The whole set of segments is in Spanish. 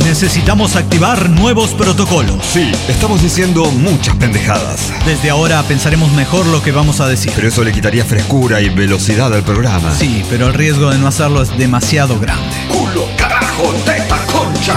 Necesitamos activar nuevos protocolos. Sí, estamos diciendo muchas pendejadas. Desde ahora pensaremos mejor lo que vamos a decir. Pero eso le quitaría frescura y velocidad al programa. Sí, pero el riesgo de no hacerlo es demasiado grande. Culo, carajo, teta, concha.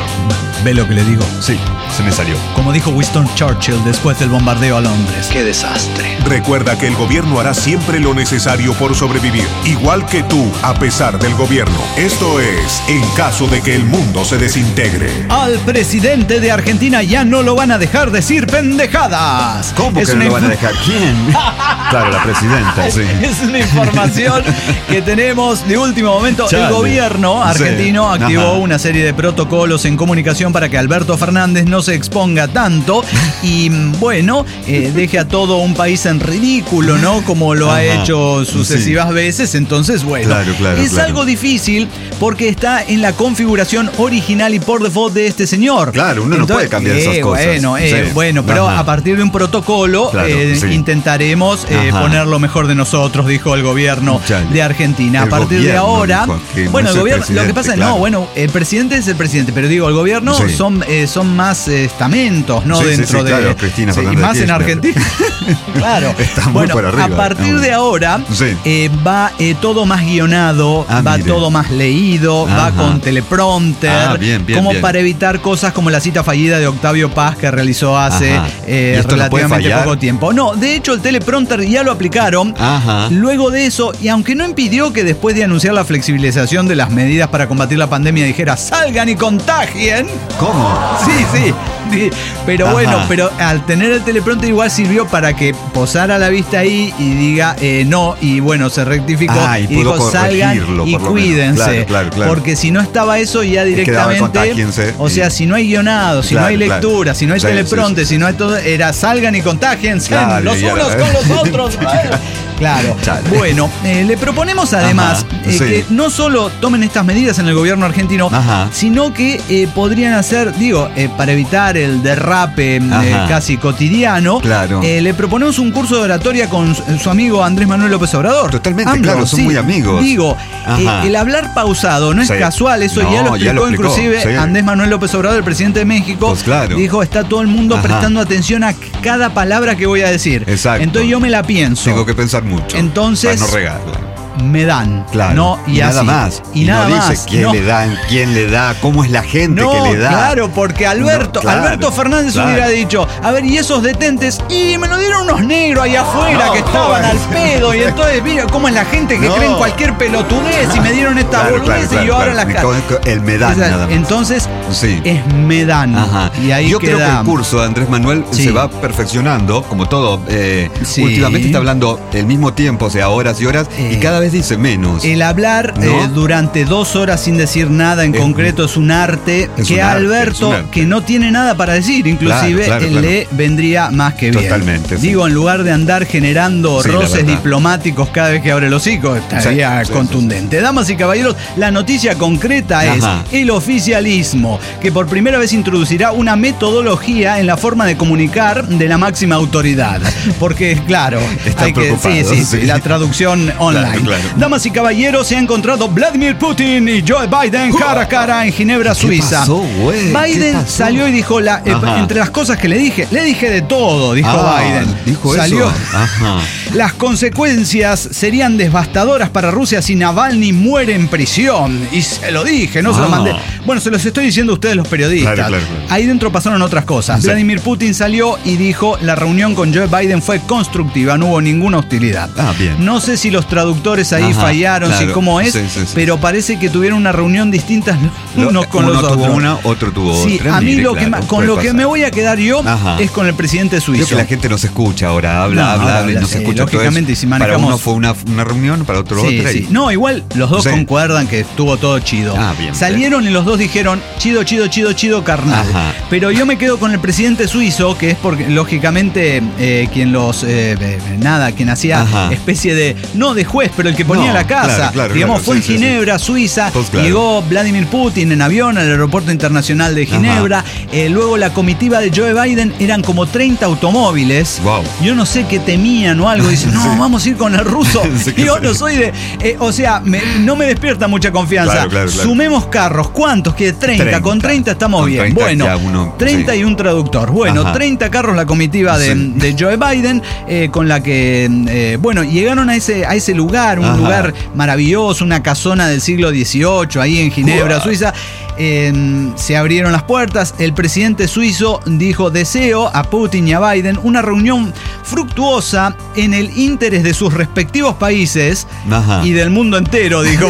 ¿Ve lo que le digo? Sí, se me salió. Como dijo Winston Churchill después del bombardeo a Londres. ¡Qué desastre! Recuerda que el gobierno hará siempre lo necesario por sobrevivir, igual que tú, a pesar del gobierno. Esto es, en caso de que el mundo se desintegre. Al presidente de Argentina ya no lo van a dejar decir pendejadas. ¿Cómo que no lo van a dejar? ¿Quién? Claro, la presidenta, sí. Es una información que tenemos de último momento. Chale. El gobierno argentino activó Ajá. una serie de protocolos en comunicación para que Alberto Fernández no se exponga tanto y, bueno, deje a todo un país en ridículo, ¿no? Como lo ha hecho sucesivas veces. Entonces, bueno, Claro, es algo difícil porque está en la configuración original y por default de este señor. Claro, uno no puede cambiar esas cosas. Bueno, pero Ajá. a partir de un protocolo Claro, sí. intentaremos poner lo mejor de nosotros, dijo el gobierno Chale. de Argentina. El a partir de gobierno, ahora, dijo, que no bueno, es el el gobierno, lo que presidente, pasa, claro. no, bueno, el presidente es el presidente, pero digo, el gobierno Sí. son más estamentos, ¿no? Sí, sí, dentro sí, de claro, Cristina y Fernández más en Kirchner. Argentina. Claro. Está muy Bueno, por arriba. a partir de ahora Sí. va todo más guionado, va mire. todo más leído, va Ajá. con teleprompter, Bien, como bien. para evitar cosas como la cita fallida de Octavio Paz que realizó hace Ajá. ¿Y esto no puede relativamente fallar? poco tiempo. No, de hecho el teleprompter ya lo aplicaron. Ajá. Luego de eso, y aunque no impidió que después de anunciar la flexibilización de las medidas para combatir la pandemia dijera salgan y contagien. ¿Cómo? Sí. Pero Ajá. bueno, pero al tener el teleprompter igual sirvió para que posara la vista ahí y diga no, y bueno, se rectificó Y y pudo dijo salgan corregirlo, y por lo menos. cuídense. Claro. Porque si no estaba eso ya quedaba el directamente, contágiense o sea, y- si no hay guionado, si no hay Claro, lectura, claro. si no hay Sí, teleprompter, sí. si no hay todo, era salgan y contágiense Claro, los y unos ahora- con los otros. Claro. Chale. Bueno, le proponemos además Ajá, sí. que no solo tomen estas medidas en el gobierno argentino, Ajá. sino que podrían hacer, para evitar el derrape Ajá. casi cotidiano, Claro. le proponemos un curso de oratoria con su amigo Andrés Manuel López Obrador. Totalmente, claro, son muy amigos. Digo, Ajá. el hablar pausado no es Sí. casual, eso No, ya lo explicó inclusive sí. Andrés Manuel López Obrador, el presidente de México. Pues claro. Dijo, está todo el mundo Ajá. prestando atención a cada palabra que voy a decir. Exacto. Entonces yo me la pienso. Tengo que pensar mucho. Entonces- Para no regarla. Me dan. Claro. ¿no? Y nada así. más. Y nada no más. dice quién no. le da, quién le da, cómo es la gente No, que le da. claro, porque Alberto Fernández claro. hubiera dicho, a ver, y esos detentes, y me lo dieron unos negros ahí afuera que estaban al pedo, y entonces, mira cómo es la gente que No. cree en cualquier pelotudez, y me dieron esta boludez, y yo ahora las El me dan nada más. Entonces, Sí. es me dan. Ajá. Y ahí Yo creo que queda. el curso de Andrés Manuel Sí. se va perfeccionando, como todo. Sí. Últimamente está hablando el mismo tiempo, o sea, horas y horas, y cada vez dice menos. El hablar ¿No? durante 2 horas sin decir nada en concreto es un arte es que un a arte, Alberto, es un arte. que no tiene nada para decir, inclusive Claro, le vendría más que bien. Totalmente, sí. Digo, en lugar de andar generando Sí, la roces verdad. diplomáticos cada vez que abre el hocico, estaría Sí, contundente. Damas y caballeros, la noticia concreta es Ajá. el oficialismo, que por primera vez introducirá una metodología en la forma de comunicar de la máxima autoridad. Porque, claro, Están hay que. preocupados, Sí, sí. la traducción online. Claro. Damas y caballeros, se ha encontrado Vladimir Putin y Joe Biden cara a cara en Ginebra, Suiza. pasó, güey? Biden ¿Qué pasó? salió y dijo, Ajá. entre las cosas que le dije de todo, dijo Biden. Dijo Salió. eso. Ajá. Las consecuencias serían devastadoras para Rusia si Navalny muere en prisión. Y se lo dije, no se lo mandé. Bueno, se los estoy diciendo a ustedes los periodistas. Claro. Ahí dentro pasaron otras cosas. Sí. Vladimir Putin salió y dijo, la reunión con Joe Biden fue constructiva, no hubo ninguna hostilidad. Bien. No sé si los traductores ahí Ajá, fallaron, claro. si cómo es, Sí. pero parece que tuvieron una reunión distinta unos con Uno los otros. tuvo una, otro tuvo Sí, otra. a mí Mire, lo que claro, con puede lo que pasar. me voy a quedar yo Ajá. es con el presidente Creo suizo. que la gente no se escucha ahora, habla, No, y no sí, se escucha. lógicamente, y si Para manejamos- uno fue una reunión, para otro Sí, otra. sí. No, igual los dos Sí. concuerdan que estuvo todo chido. Bien. Salieron y los dos dijeron chido, carnal. Ajá. Pero yo me quedo con el presidente suizo, que es porque, lógicamente, quien hacía Ajá. especie de, no de juez, pero el que ponía No, la casa. claro, Digamos, claro, fue en sí, sí, Ginebra, Suiza. Pues claro. Llegó Vladimir Putin en avión al aeropuerto internacional de Ginebra. Luego la comitiva de Joe Biden eran como 30 automóviles. Wow. Yo no sé qué temían o algo. Dice, no, vamos a ir con el ruso. Sí, Y yo no soy de... no me despierta mucha confianza. Claro. Sumemos carros. ¿Cuántos? Que 30. Con 30 estamos Con bien. 30 Bueno, ya uno, 30 sí. y un traductor. Bueno, Ajá. 30 carros la comitiva de Joe Biden, con la que, llegaron a ese lugar, un Ajá. lugar maravilloso, una casona del siglo XVIII, ahí en Ginebra, Suiza. Se abrieron las puertas. El presidente suizo dijo: deseo a Putin y a Biden una reunión fructuosa en el interés de sus respectivos países Ajá. y del mundo entero, dijo.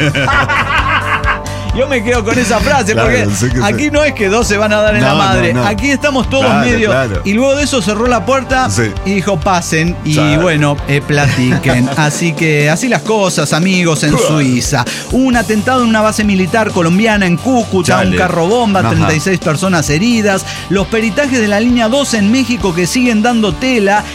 Yo me quedo con esa frase, Claro, porque sí que aquí sí. no es que dos se van a dar en No, la madre. no. Aquí estamos todos Claro, medio. claro. Y luego de eso cerró la puerta Sí. y dijo: pasen y Claro. platiquen. Así que así las cosas, amigos, en Suiza. Hubo un atentado en una base militar colombiana en Cúcuta, Chale. un carro bomba, Ajá. 36 personas heridas. Los peritajes de la línea 12 en México que siguen dando tela.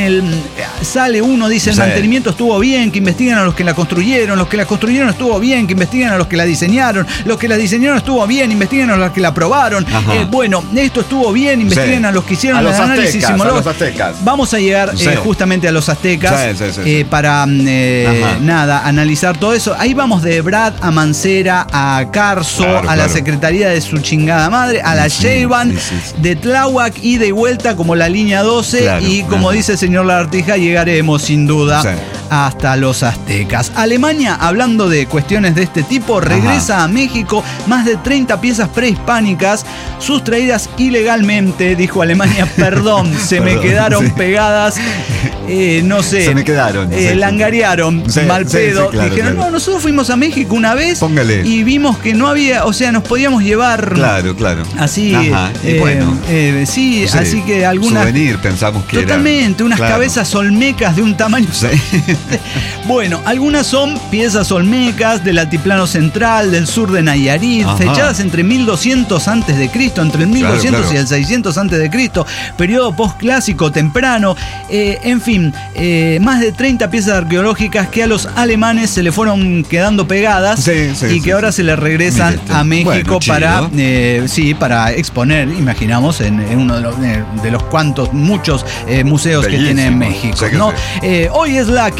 Sale uno, dice: el Sí. mantenimiento estuvo bien, que investiguen a los que la construyeron, los que la construyeron estuvo bien, que investiguen a los que la diseñaron, los que la diseñaron estuvo bien, investiguen a los que la aprobaron. Ajá. Esto estuvo bien, investiguen Sí. a los que hicieron A el los análisis aztecas, sismológico. a los aztecas. Vamos a llegar Sí. justamente a los aztecas Sí. para Ajá. analizar todo eso. Ahí vamos de Brad a Mancera, a Carso, Claro, a la claro. secretaría de su chingada madre, a la Sí, Sheinbaum, sí. de Tláhuac, ida y vuelta como la línea 12, Claro, y como ajá. dice el señor Lagartija, llegaremos sin duda Sí. hasta los aztecas. Alemania, hablando de cuestiones de este tipo, regresa a México más de 30 piezas prehispánicas sustraídas ilegalmente, dijo Alemania. Perdón, se me Perdón, quedaron sí. pegadas, no sé. Se me quedaron, sí. Langarearon, Sí, mal sí, pedo. sí, claro, Dijeron, claro. no, nosotros fuimos a México una vez Póngale. y vimos que no había, nos podíamos llevar... Claro. Así, Ajá. Y bueno. sí, así que algunas... Souvenir, pensamos que Totalmente, era. unas Claro. cabezas olmecas de un tamaño... Sí. Bueno, algunas son piezas olmecas del altiplano central, del sur de Nayarit, Ajá. fechadas entre 1200 antes de Cristo, entre el 1200 claro. y el 600 antes de Cristo, periodo postclásico temprano. En fin, más de 30 piezas arqueológicas que a los alemanes se le fueron quedando pegadas y que ahora se le regresan Mire, a México bueno, para exponer, imaginamos, en uno de los muchos museos que tiene Bellísimo. México, Sí que ¿no? Hoy es la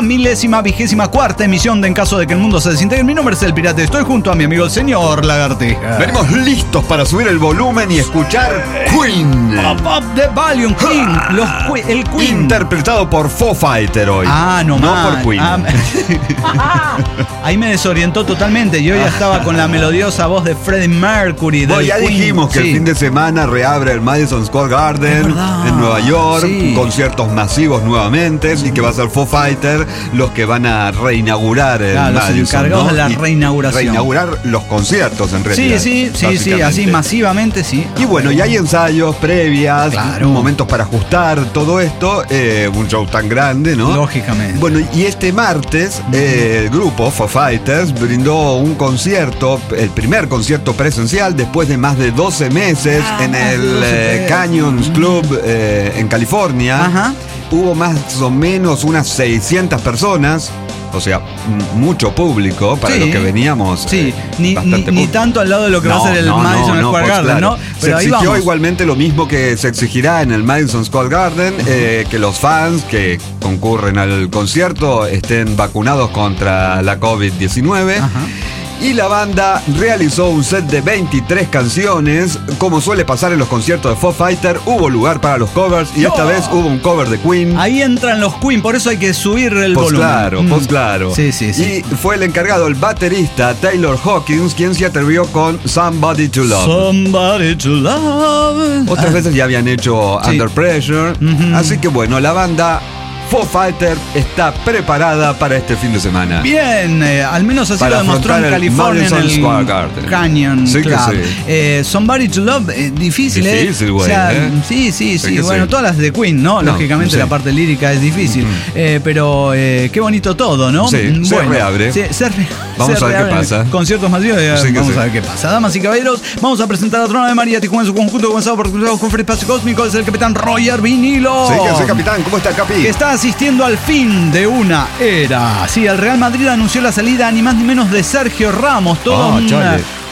524ª emisión de En Caso de que el Mundo se desintegre. Mi nombre es El Pirata. Estoy junto a mi amigo el señor Lagartija. Venimos listos para subir el volumen y escuchar Queen. Pop the Volume King. El Queen. Interpretado por Foo Fighter hoy. No por Queen. Ahí me desorientó totalmente. Yo ya estaba con la melodiosa voz de Freddie Mercury. Bueno, ya Queen. dijimos que Sí. el fin de semana reabre el Madison Square Es Garden verdad. en Nueva York, Sí. conciertos masivos nuevamente, y que va a ser Foo Fighter los que van a reinaugurar el Claro, los Madison, encargados ¿no? de la Y reinauguración. Reinaugurar los conciertos en realidad. Sí, básicamente. así masivamente, sí. Y bueno, y hay ensayos previas, Claro. momentos para ajustar todo esto, un show tan grande, ¿no? Lógicamente. Bueno, y este martes el grupo Foo Fighters brindó un concierto, el primer concierto presencial después de más de 12 meses en más de el 12 meses. Canyons Club en California. Ajá. Hubo más o menos unas 600 personas. O sea, mucho público para Sí. lo que veníamos. Sí, ni bastante tanto al lado de lo que va a ser el Madison Square pues Garden, claro. ¿no? Se Pero ahí exigió vamos. igualmente lo mismo que se exigirá en el Madison Square Garden, que los fans que concurren al concierto estén vacunados contra la COVID-19. Ajá. Y la banda realizó un set de 23 canciones. Como suele pasar en los conciertos de Foo Fighter, hubo lugar para los covers y esta vez hubo un cover de Queen. Ahí entran los Queen, por eso hay que subir el volumen. Claro. Sí. Y fue el encargado, el baterista Taylor Hawkins, quien se atrevió con Somebody to Love. Somebody to love. Otras veces ya habían hecho Sí. Under Pressure. Así que bueno, la banda Foo Fighter está preparada para este fin de semana. Bien, al menos así Para lo demostró en afrontar el California en Madison el Square Garden. Canyon Sí que Club. Somebody to Love, difícil, Difícil, güey, O sea, ¿eh? sí. Sí que Bueno, sí. todas las de Queen, ¿no? No, Lógicamente sí. la parte lírica es difícil. Pero qué bonito todo, ¿no? Sí, se reabre. Vamos a ver qué pasa. Conciertos masivos, Sí que vamos sí. a ver qué pasa. Damas y caballeros, vamos a presentar a Trona de María Tijuana en su conjunto comenzado por con Fred Espacio Cósmico. Es el capitán Roger Vinilo. Sí, que sí, capitán. ¿Cómo está, Capi? Que está asistiendo al fin de una era. Sí, el Real Madrid anunció la salida ni más ni menos de Sergio Ramos. Todo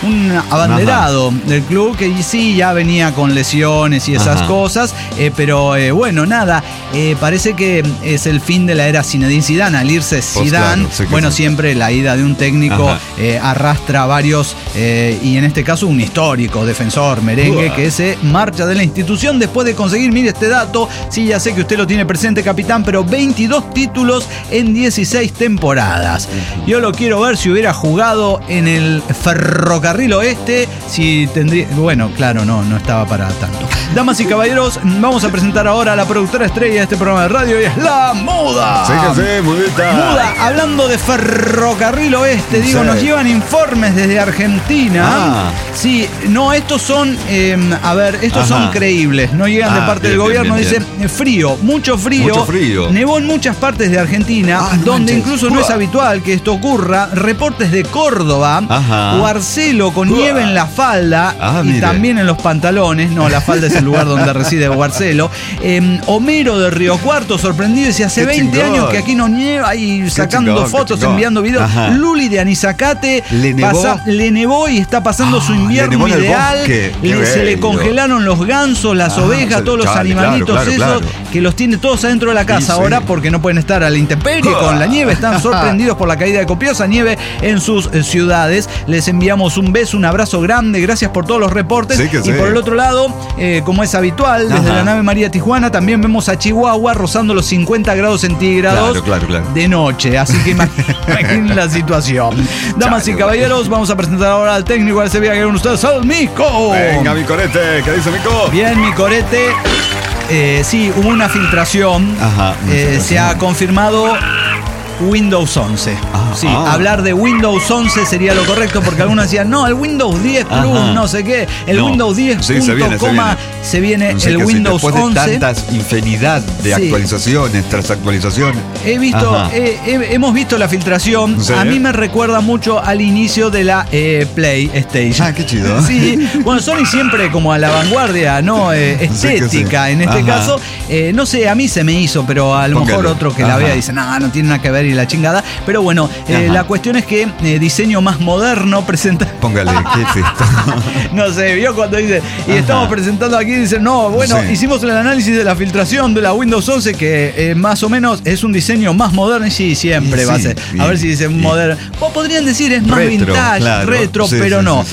un abanderado del club que sí ya venía con lesiones y esas cosas, pero bueno, nada, parece que es el fin de la era Zinedine Zidane. Al irse Zidane, bueno, siempre la ida de un técnico arrastra varios, y en este caso un histórico defensor merengue que se marcha de la institución después de conseguir, mire este dato, sí, ya sé que usted lo tiene presente, capitán, pero 22 títulos en 16 temporadas. Yo lo quiero ver si hubiera jugado en el Ferrocarril Oeste, si tendría... Bueno, claro, no estaba para tanto. Damas y caballeros, vamos a presentar ahora a la productora estrella de este programa de radio, y es la Muda. Sí, que sí, Mudita. Muda, hablando de Ferrocarril Oeste, digo, nos llevan informes desde Argentina. Sí, no, estos son, estos son creíbles, no llegan de parte del gobierno, dicen frío, mucho frío. Nevó en muchas partes de Argentina, donde incluso no es habitual que esto ocurra. Reportes de Córdoba, Guarcelo con nieve en la falda y también en los pantalones. No, la falda es el lugar donde reside Guarcelo. Homero de Río Cuarto sorprendido, dice, hace 20 años que aquí no nieva, y sacando fotos, enviando videos. Luli de Anizacate le nevó y está pasando su invierno ideal. Se le congelaron los gansos, las ovejas, todos los animalitos, que los tiene todos adentro de la casa ahora porque no pueden estar a la intemperie con la nieve. Están sorprendidos por la caída de copiosa nieve en sus ciudades. Les enviamos un beso, un abrazo grande, gracias por todos los reportes. Y por el otro lado, como es habitual, desde la nave María Tijuana también vemos a Chihuahua rozando los 50 grados centígrados de noche. Así que imaginen la situación. Damas y caballeros, vamos a presentar ahora al técnico al Sevilla, que con ustedes, al Mico. Venga, mi corete, ¿qué dice Mico? Bien, mi corete. Sí, hubo una filtración. Se ha confirmado Windows 11. Hablar de Windows 11 sería lo correcto, porque algunos decían, no, el Windows 10 Plus, no sé qué, Windows 10 se viene el Windows 11. Después de tantas infinidad de actualizaciones tras actualizaciones. Hemos visto la filtración. A mí me recuerda mucho al inicio de la PlayStation. Qué chido. Sí, bueno, Sony siempre como a la vanguardia, ¿no? Estética, en este caso. No sé, a mí se me hizo, pero a lo mejor otro que la vea dice, no tiene nada que ver y la chingada. Pero bueno, la cuestión es que diseño más moderno presenta... Póngale, ¿qué es esto? No sé, vio cuando dice, y estamos presentando aquí, dicen, no, bueno, hicimos el análisis de la filtración de la Windows 11, que más o menos es un diseño más moderno. Y sí, siempre va a ser. A ver si dicen moderno. O podrían decir es más vintage, retro, pero no.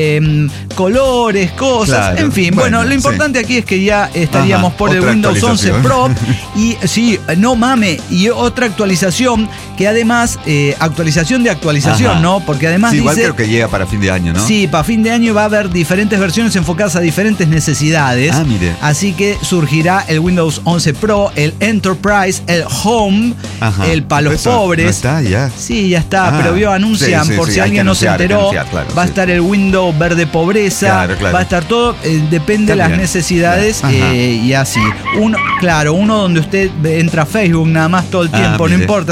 Colores, cosas, en fin. Bueno, lo importante aquí es que ya estaríamos por el Windows 11 Pro. Y sí, no mame, y otra actualización, que además, actualización de actualización, ¿no? Porque además igual creo que llega para fin de año, ¿no? Sí, para fin de año va a haber diferentes versiones enfocadas a diferentes necesidades. Mire. Así que surgirá el Windows 11 Pro, el Enterprise, el Home, el para los pobres. ¿No está ya? Sí, ya está, pero anuncian, por si alguien no se enteró, va a estar el Windows verde pobreza, va a estar todo, depende de las necesidades, y así. Uno donde usted entra a Facebook nada más todo el tiempo, no importa,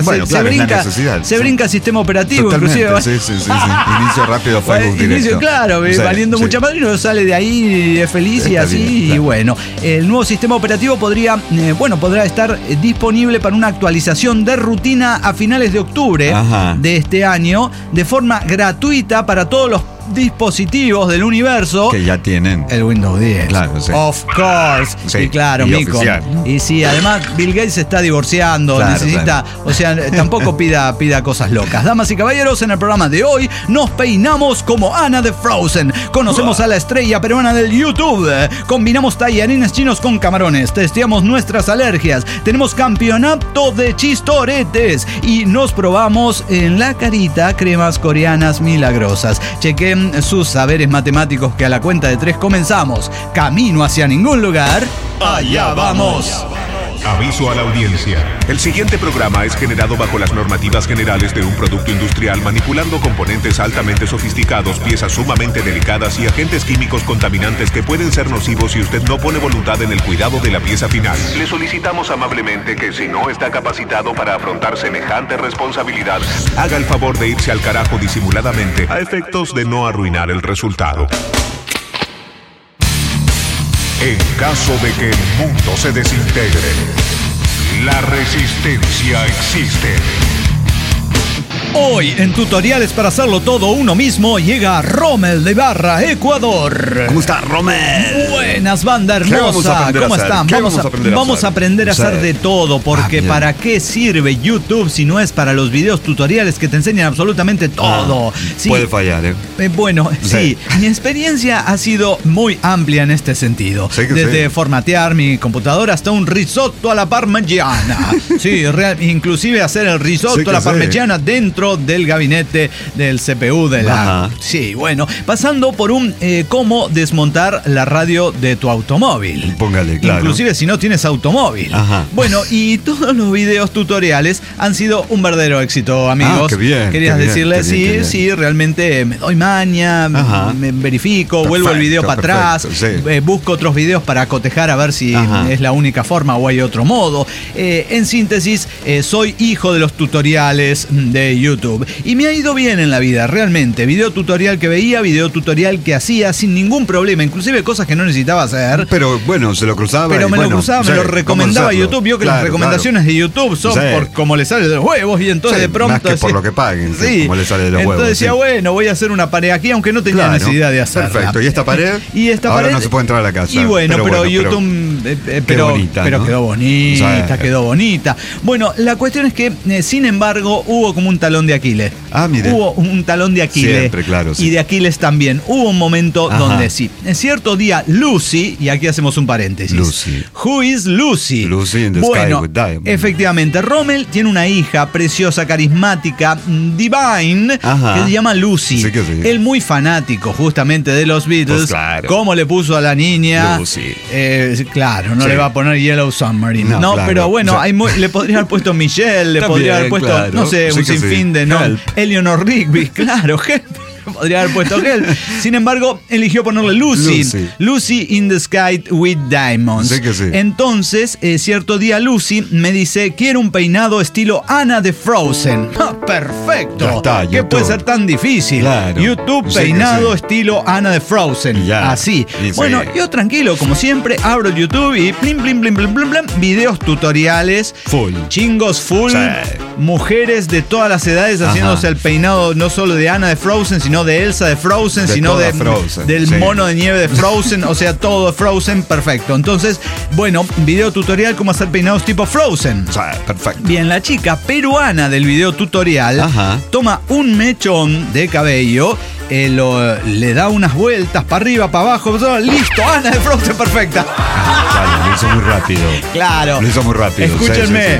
se brinca sistema operativo. Totalmente, inclusive. Sí. Inicio rápido Facebook directo. Valiendo mucha madre, uno sale de ahí feliz y así, bien, y bueno. El nuevo sistema operativo podrá estar disponible para una actualización de rutina a finales de octubre de este año, de forma gratuita para todos los dispositivos del universo que ya tienen el Windows 10. Of course. Y claro, Mico. Y sí, además Bill Gates se está divorciando, necesita, o sea, tampoco pida cosas locas. Damas y caballeros, en el programa de hoy nos peinamos como Anna de Frozen. Conocemos a la estrella peruana del YouTube. Combinamos tallarines chinos con camarones. Testeamos nuestras alergias. Tenemos campeonato de chistoretes y nos probamos en la carita cremas coreanas milagrosas. Chequen sus saberes matemáticos, que a la cuenta de 3 comenzamos. Camino hacia ningún lugar. Allá vamos. Aviso a la audiencia. El siguiente programa es generado bajo las normativas generales de un producto industrial, manipulando componentes altamente sofisticados, piezas sumamente delicadas y agentes químicos contaminantes que pueden ser nocivos si usted no pone voluntad en el cuidado de la pieza final. Le solicitamos amablemente que, si no está capacitado para afrontar semejante responsabilidad, haga el favor de irse al carajo disimuladamente, a efectos de no arruinar el resultado. En caso de que el mundo se desintegre, la resistencia existe. Hoy en Tutoriales para hacerlo todo uno mismo llega Rommel de Ibarra, Ecuador. ¿Cómo está, Rommel? Buenas, banda hermosa. ¿Cómo están? Vamos a aprender a hacer de todo, porque ¿para qué sirve YouTube si no es para los videos tutoriales que te enseñan absolutamente todo? Sí. Puede fallar, bueno, sí. Mi experiencia ha sido muy amplia en este sentido. Desde formatear mi computadora hasta un risotto a la parmigiana. Sí, inclusive hacer el risotto a la parmigiana dentro del gabinete del CPU de la... Sí, bueno, pasando por un cómo desmontar la radio de tu automóvil. Póngale, claro. Inclusive si no tienes automóvil. Bueno, y todos los videos tutoriales han sido un verdadero éxito, amigos. Qué bien. Querías decirles, sí, realmente me doy maña, me verifico, vuelvo el video para atrás, busco otros videos para cotejar a ver si es la única forma o hay otro modo. En síntesis, soy hijo de los tutoriales de YouTube. Y me ha ido bien en la vida, realmente. Video tutorial que veía, video tutorial que hacía sin ningún problema, inclusive cosas que no necesitaba hacer. Pero bueno, se lo cruzaba. Pero me lo cruzaba, me lo recomendaba YouTube. Vio que las recomendaciones de YouTube son por como le sale de los huevos, y entonces de pronto... Más que por lo que paguen, como le sale de los huevos. Entonces decía, bueno, voy a hacer una pared aquí, aunque no tenía necesidad de hacerla. Perfecto, ¿y esta pared? Ahora no se puede entrar a la casa. Y bueno, pero YouTube... Pero quedó bonita, quedó bonita. Bueno, la cuestión es que, sin embargo, hubo como un talón de Aquiles. Mire. Hubo un talón de Aquiles. Siempre, claro. Y de Aquiles también. Hubo un momento donde en cierto día Lucy, y aquí hacemos un paréntesis. Lucy. Who is Lucy? Lucy in the Sky with Diamonds. Efectivamente, Rommel tiene una hija preciosa, carismática, divine, que se llama Lucy. Sí. Él muy fanático justamente de los Beatles. Pues claro. ¿Cómo le puso a la niña? Lucy. Claro, no le va a poner Yellow Submarine. No, claro. Pero bueno, le podría haber puesto Michelle, le podría haber puesto, no sé, un sinfín de nombres. Eleanor Rigby, claro, podría haber puesto Help. Sin embargo, eligió ponerle Lucy in the Sky with Diamonds. Entonces, cierto día Lucy me dice, quiero un peinado estilo Anna de Frozen. Perfecto. ¿Qué puede ser tan difícil? Claro. YouTube peinado estilo Anna de Frozen. Así. Bueno, yo tranquilo, como siempre, abro YouTube y plim, videos tutoriales. Full. Chingos full. Mujeres de todas las edades haciéndose el peinado no solo de Anna de Frozen, sino de Elsa de Frozen, sino del mono de nieve de Frozen, o sea, todo de Frozen, perfecto. Entonces, bueno, video tutorial cómo hacer peinados tipo Frozen. Perfecto. Bien, la chica peruana del video tutorial toma un mechón de cabello, le da unas vueltas para arriba, para abajo, listo, Ana de Frozen, perfecta. Lo hizo muy rápido. Claro. Lo hizo muy rápido. Escúchenme.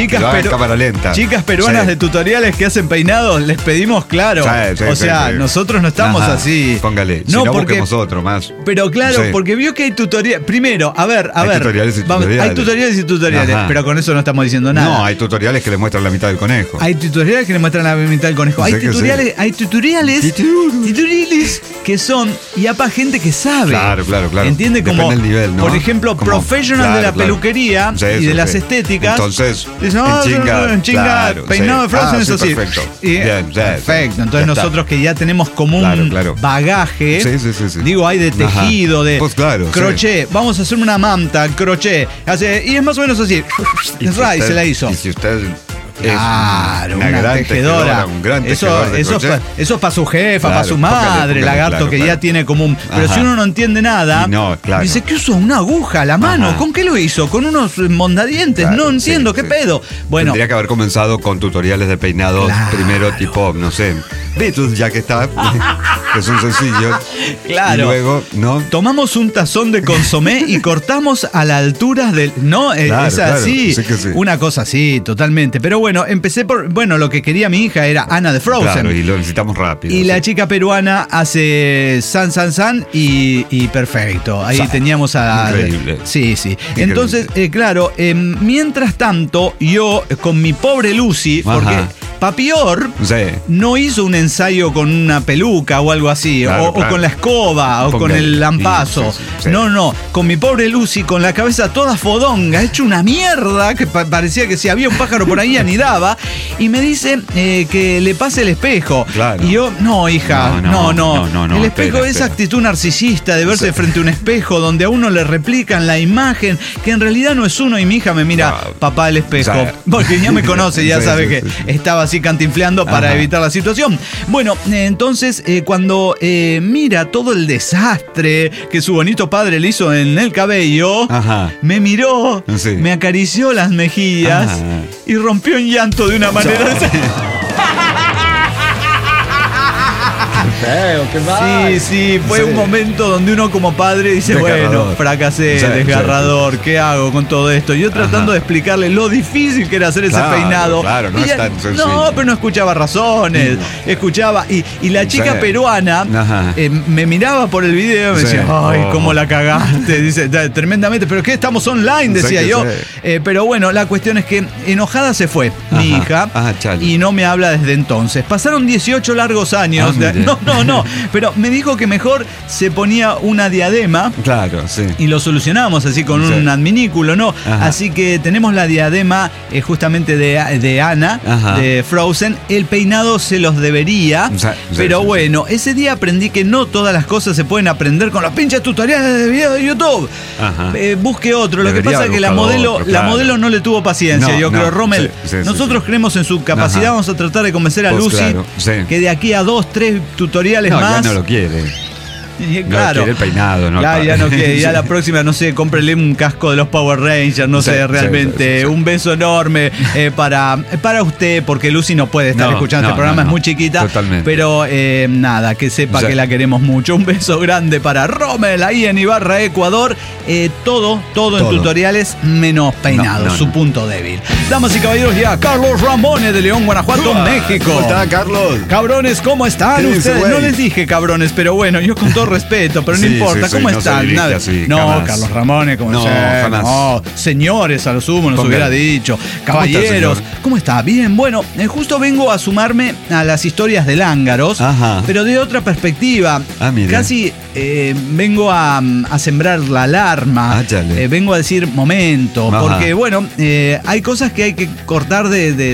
Chicas peruanas de tutoriales que hacen peinados, les pedimos, claro. Nosotros no estamos así. Póngale, no, porque busquemos otro más. Pero claro, porque vio que hay tutoriales. Primero, a ver. Tutoriales y tutoriales. Hay tutoriales y tutoriales, pero con eso no estamos diciendo nada. No, hay tutoriales que le muestran la mitad del conejo. Hay tutoriales que le muestran la mitad del conejo. Hay tutoriales que son, y apa gente que sabe. Claro. ¿Entiende? Como, del nivel, ¿no? Por ejemplo, profesional de la peluquería y de las estéticas. Entonces, en chinga, peinado de Frozen es así. Perfecto. Perfecto. Entonces nosotros que ya tenemos como un bagaje, digo, hay de tejido, de crochet. Vamos a hacer una manta, crochet. Y es más o menos así. Y se la hizo. Y si usted... Claro, una gran tejedora. Un gran tejedor eso es para su jefa, para su madre, lagarto, que ya tiene como un... Pero si uno no entiende nada, dice, ¿qué usó? ¿Una aguja a la mano? ¿Con qué lo hizo? ¿Con unos mondadientes? No entiendo, ¿qué pedo? Bueno, tendría que haber comenzado con tutoriales de peinados primero, tipo, no sé, Beatles, ya que está, que son sencillos. Claro. Y luego, ¿no? Tomamos un tazón de consomé y cortamos a la altura del... No, es así. Una cosa así, totalmente. Pero bueno, empecé por... Bueno, lo que quería mi hija era Ana de Frozen. Claro, y lo necesitamos rápido. Y la chica peruana hace san y perfecto. Ahí teníamos a... Increíble. Sí. Entonces, claro, mientras tanto, yo con mi pobre Lucy, porque... Papior no hizo un ensayo con una peluca o algo así, o con la escoba, o con el lampazo. No, con mi pobre Lucy, con la cabeza toda fodonga, hecho una mierda, que parecía que si había un pájaro por ahí anidaba, y me dice que le pase el espejo. Y yo, no, hija, no. El espejo es actitud narcisista de verse frente a un espejo donde a uno le replican la imagen, que en realidad no es uno, y mi hija me mira, papá, el espejo, porque ya me conoce, ya sabe que estaba así cantinfleando para evitar la situación. Bueno, entonces cuando mira todo el desastre que su bonito padre le hizo en el cabello, me miró, me acarició las mejillas y rompió en llanto de una manera... Feo, qué mal. Sí, fue un momento donde uno como padre dice, bueno, fracasé, desgarrador, ¿qué hago con todo esto? Yo tratando de explicarle lo difícil que era hacer ese peinado. Claro, no es tan sencillo. No, pero no escuchaba razones, escuchaba. Y la chica peruana me miraba por el video y me decía, ay, cómo la cagaste, dice, tremendamente, pero ¿qué? Estamos online, decía yo. Pero bueno, la cuestión es que enojada se fue mi hija y no me habla desde entonces. Pasaron 18 largos años. No, pero me dijo que mejor se ponía una diadema. Claro, sí. Y lo solucionamos así con un adminículo, ¿no? Así que tenemos la diadema justamente de Anna, de Frozen. El peinado se los debería. Pero bueno, ese día aprendí que no todas las cosas se pueden aprender con los pinches tutoriales de video de YouTube. Busque otro. Lo que pasa es que la modelo no le tuvo paciencia. Yo creo, Rommel, nosotros creemos en su capacidad. Vamos a tratar de convencer a Lucy que de aquí a 2, 3 tutoriales más. Ya no lo quiere. Claro. No quiere el peinado, ¿no? Ya no quiere. Ya la próxima, no sé, cómprele un casco de los Power Rangers, no sé, realmente. Un beso enorme para usted, porque Lucy no puede estar escuchando este programa, es muy chiquita. Totalmente. Pero nada, que sepa que la queremos mucho. Un beso grande para Rommel, ahí en Ibarra, Ecuador. Todo en tutoriales, menos peinado, su punto débil. Damas y caballeros, ya Carlos Ramones de León, Guanajuato, México. ¿Cómo está, Carlos? Cabrones, ¿cómo están ustedes? No les dije cabrones, pero bueno, yo con todo respeto, pero no importa. ¿Cómo están? Carlos Ramones, ¿cómo están? No, señores, a lo sumo nos hubiera dicho. Caballeros, ¿cómo está? Bien, bueno, justo vengo a sumarme a las historias de Lángaros, pero de otra perspectiva. Casi vengo a sembrar la alarma. Vengo a decir momento, porque bueno, hay cosas que hay que cortar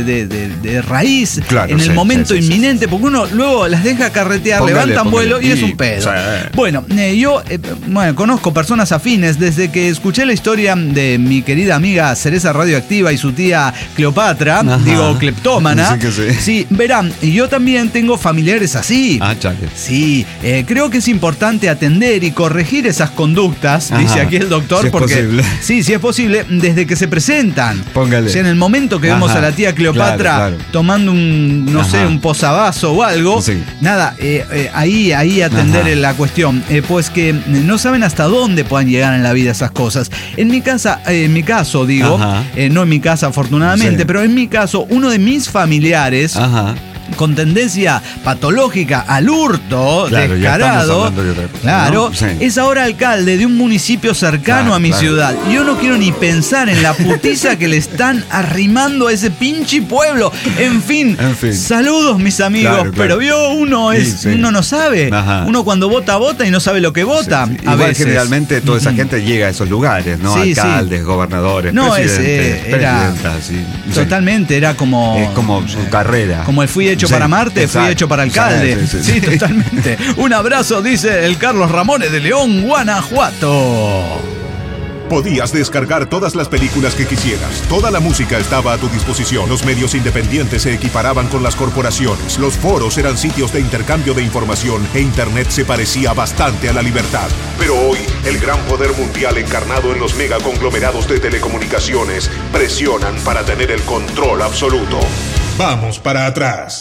de raíz en el momento inminente, porque uno luego las deja carretear, levantan vuelo y es un pedo. Bueno, yo conozco personas afines desde que escuché la historia de mi querida amiga Cereza Radioactiva y su tía Cleopatra, cleptómana. Sí, verán, yo también tengo familiares así. Sí, creo que es importante atender y corregir esas conductas, dice aquí el doctor, porque sí, es posible, desde que se presentan. Póngale. O sea, en el momento que vemos a la tía Cleopatra tomando un posavasos o algo, nada, ahí atender la cuestión, pues que no saben hasta dónde puedan llegar en la vida esas cosas. En mi caso, no en mi casa afortunadamente, pero en mi caso, uno de mis familiares con tendencia patológica al hurto, descarado, es ahora alcalde de un municipio cercano a mi ciudad. Yo no quiero ni pensar en la putiza que le están arrimando a ese pinche pueblo. En fin. Saludos, mis amigos, pero uno no sabe. Uno cuando vota y no sabe lo que vota. A veces. Generalmente toda esa gente llega a esos lugares, ¿no? Alcaldes, gobernadores, presidentas. Totalmente, era como... Es como su carrera. Como el fui hecho para Marte, fui hecho para alcalde. Sí, totalmente. Un abrazo, dice el Carlos Ramones de León, Guanajuato. Podías descargar todas las películas que quisieras. Toda la música estaba a tu disposición. Los medios independientes se equiparaban con las corporaciones. Los foros eran sitios de intercambio de información e Internet se parecía bastante a la libertad. Pero hoy, el gran poder mundial encarnado en los megaconglomerados de telecomunicaciones presionan para tener el control absoluto. Vamos para atrás.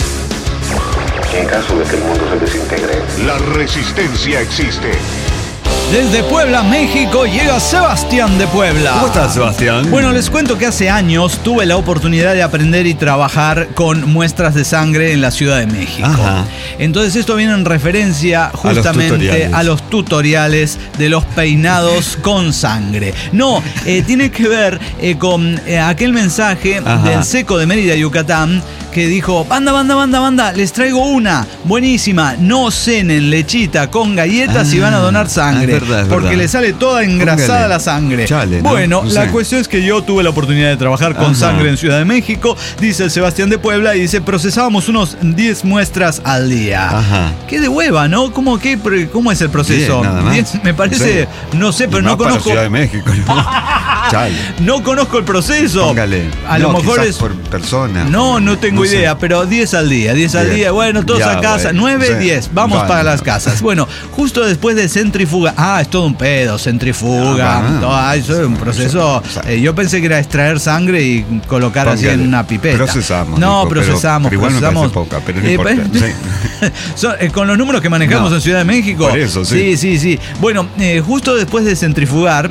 En caso de que el mundo se desintegre, la resistencia existe. Desde Puebla, México, llega Sebastián de Puebla. ¿Cómo estás, Sebastián? Bueno, les cuento que hace años tuve la oportunidad de aprender y trabajar con muestras de sangre en la Ciudad de México. Entonces esto viene en referencia justamente a los tutoriales de los peinados con sangre. No, tiene que ver con aquel mensaje del Seco de Mérida, Yucatán, que dijo, banda, les traigo una buenísima, no cenen lechita con galletas y van a donar sangre, porque le sale toda engrasada la sangre. Bueno, la cuestión es que yo tuve la oportunidad de trabajar con sangre en Ciudad de México, dice el Sebastián de Puebla, y dice, procesábamos unos 10 muestras al día. Qué de hueva, ¿no? ¿Cómo es el proceso? 10, me parece, no sé, pero no conozco. Ciudad de México, ¿no? Chale. No conozco el proceso. Póngale. A lo mejor es por persona. No tengo idea, sé. pero 10 al día. 10 al Bien. día. Bueno, todos Ya, a casa. bueno. 9, Sí. 10. Vamos Bueno. para las casas. Bueno, justo después de centrifuga. Es todo un pedo. Centrifuga. Eso es un proceso. Yo pensé que era extraer sangre y colocar así en una pipeta. Procesamos. No, Nico, procesamos. Pero igual procesamos. me parece poca, pero no importa. Sí. Con los números que manejamos No. en Ciudad de México. Por eso, sí. Sí. Bueno, justo después de centrifugar,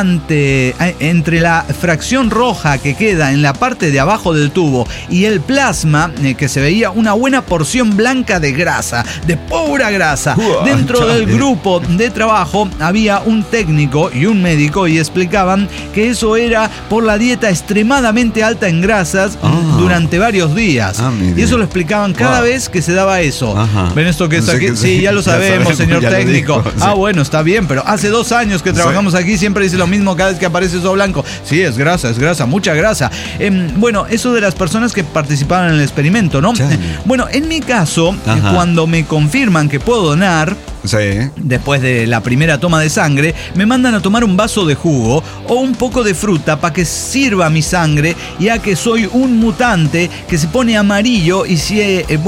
entre la fracción roja que queda en la parte de abajo del tubo y el plasma, que se veía una buena porción blanca de grasa, de pura grasa. Dentro del grupo de trabajo había un técnico y un médico y explicaban que eso era por la dieta extremadamente alta en grasas durante varios días. Y eso lo explicaban cada vez que se daba eso. ¿Ven esto que está aquí? Sí, ya lo sabemos, señor técnico. Bueno, está bien, pero hace 2 años que trabajamos aquí, siempre dice lo mismo cada vez que aparece eso blanco. Sí, es grasa, mucha grasa. Bueno, eso de las personas que participaban en el experimento, ¿no? Bueno, en mi caso, cuando me confirman que puedo donar, después de la primera toma de sangre, me mandan a tomar un vaso de jugo o un poco de fruta para que sirva mi sangre, ya que soy un mutante que se pone amarillo y si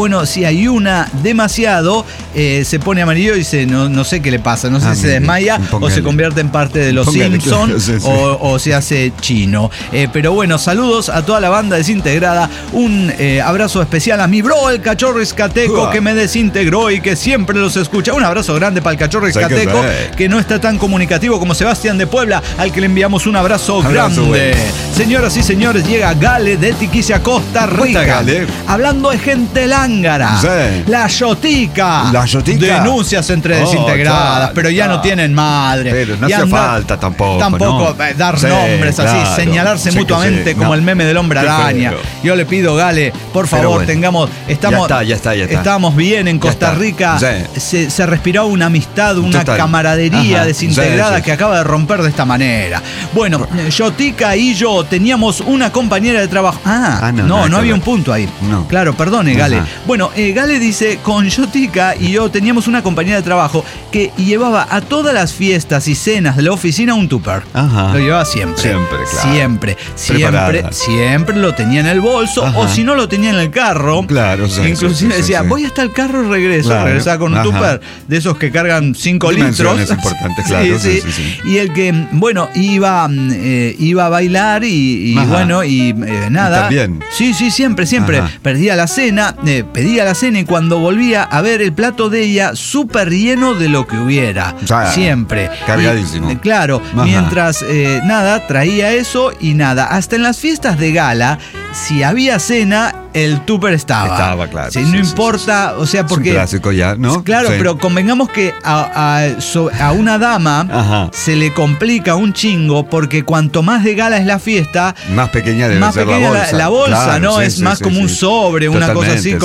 ayuna demasiado, se pone amarillo y no sé qué le pasa, no sé si se desmaya o se convierte en parte de los Simpsons o se hace chino. Pero bueno, saludos a toda la banda desintegrada, un abrazo especial a mi bro, el Cachorro Escateco, que me desintegró y que siempre los escucha. Un abrazo grande para el Cachorro Escateco, que no está tan comunicativo como Sebastián de Puebla, al que le enviamos un abrazo grande. Bueno. Señoras y señores, llega Gale de Tiquicia, Costa Rica. Gale? Hablando de gente lángara. La Yotica. Denuncias entre desintegradas, pero ya no tienen madre. Pero no hace falta tampoco. Dar nombres así, señalarse mutuamente como el meme del hombre araña. Yo le pido, Gale, por favor, ya está. Estábamos bien en Costa Rica. Se respiraba una amistad, una camaradería desintegrada que acaba de romper de esta manera. Bueno, Yotica y yo teníamos una compañera de trabajo. No había un punto ahí. No. Claro, perdone, Gale. Bueno, Gale dice, con Yotica y yo teníamos una compañera de trabajo que llevaba a todas las fiestas y cenas de la oficina un tupper. Lo llevaba siempre. Siempre lo tenía en el bolso o si no lo tenía en el carro. Claro, inclusive decía, voy hasta el carro y regreso. Regresaba con un tupper de esos que cargan 5 litros. Es importante, claro. Sí. Y el que, iba a bailar y nada. También. Sí, siempre. Pedía la cena y cuando volvía a ver el plato de ella súper lleno de lo que hubiera. Siempre. Cargadísimo. Claro, mientras traía eso y nada. Hasta en las fiestas de gala, si había cena, el tupper estaba. Claro. No importa, o sea, porque... Es un clásico ya, ¿no? Claro, pero convengamos que a una dama se le complica un chingo porque cuanto más de gala es la fiesta, más pequeña debe ser la bolsa, claro, ¿no? Es más como un sobre, una cosa así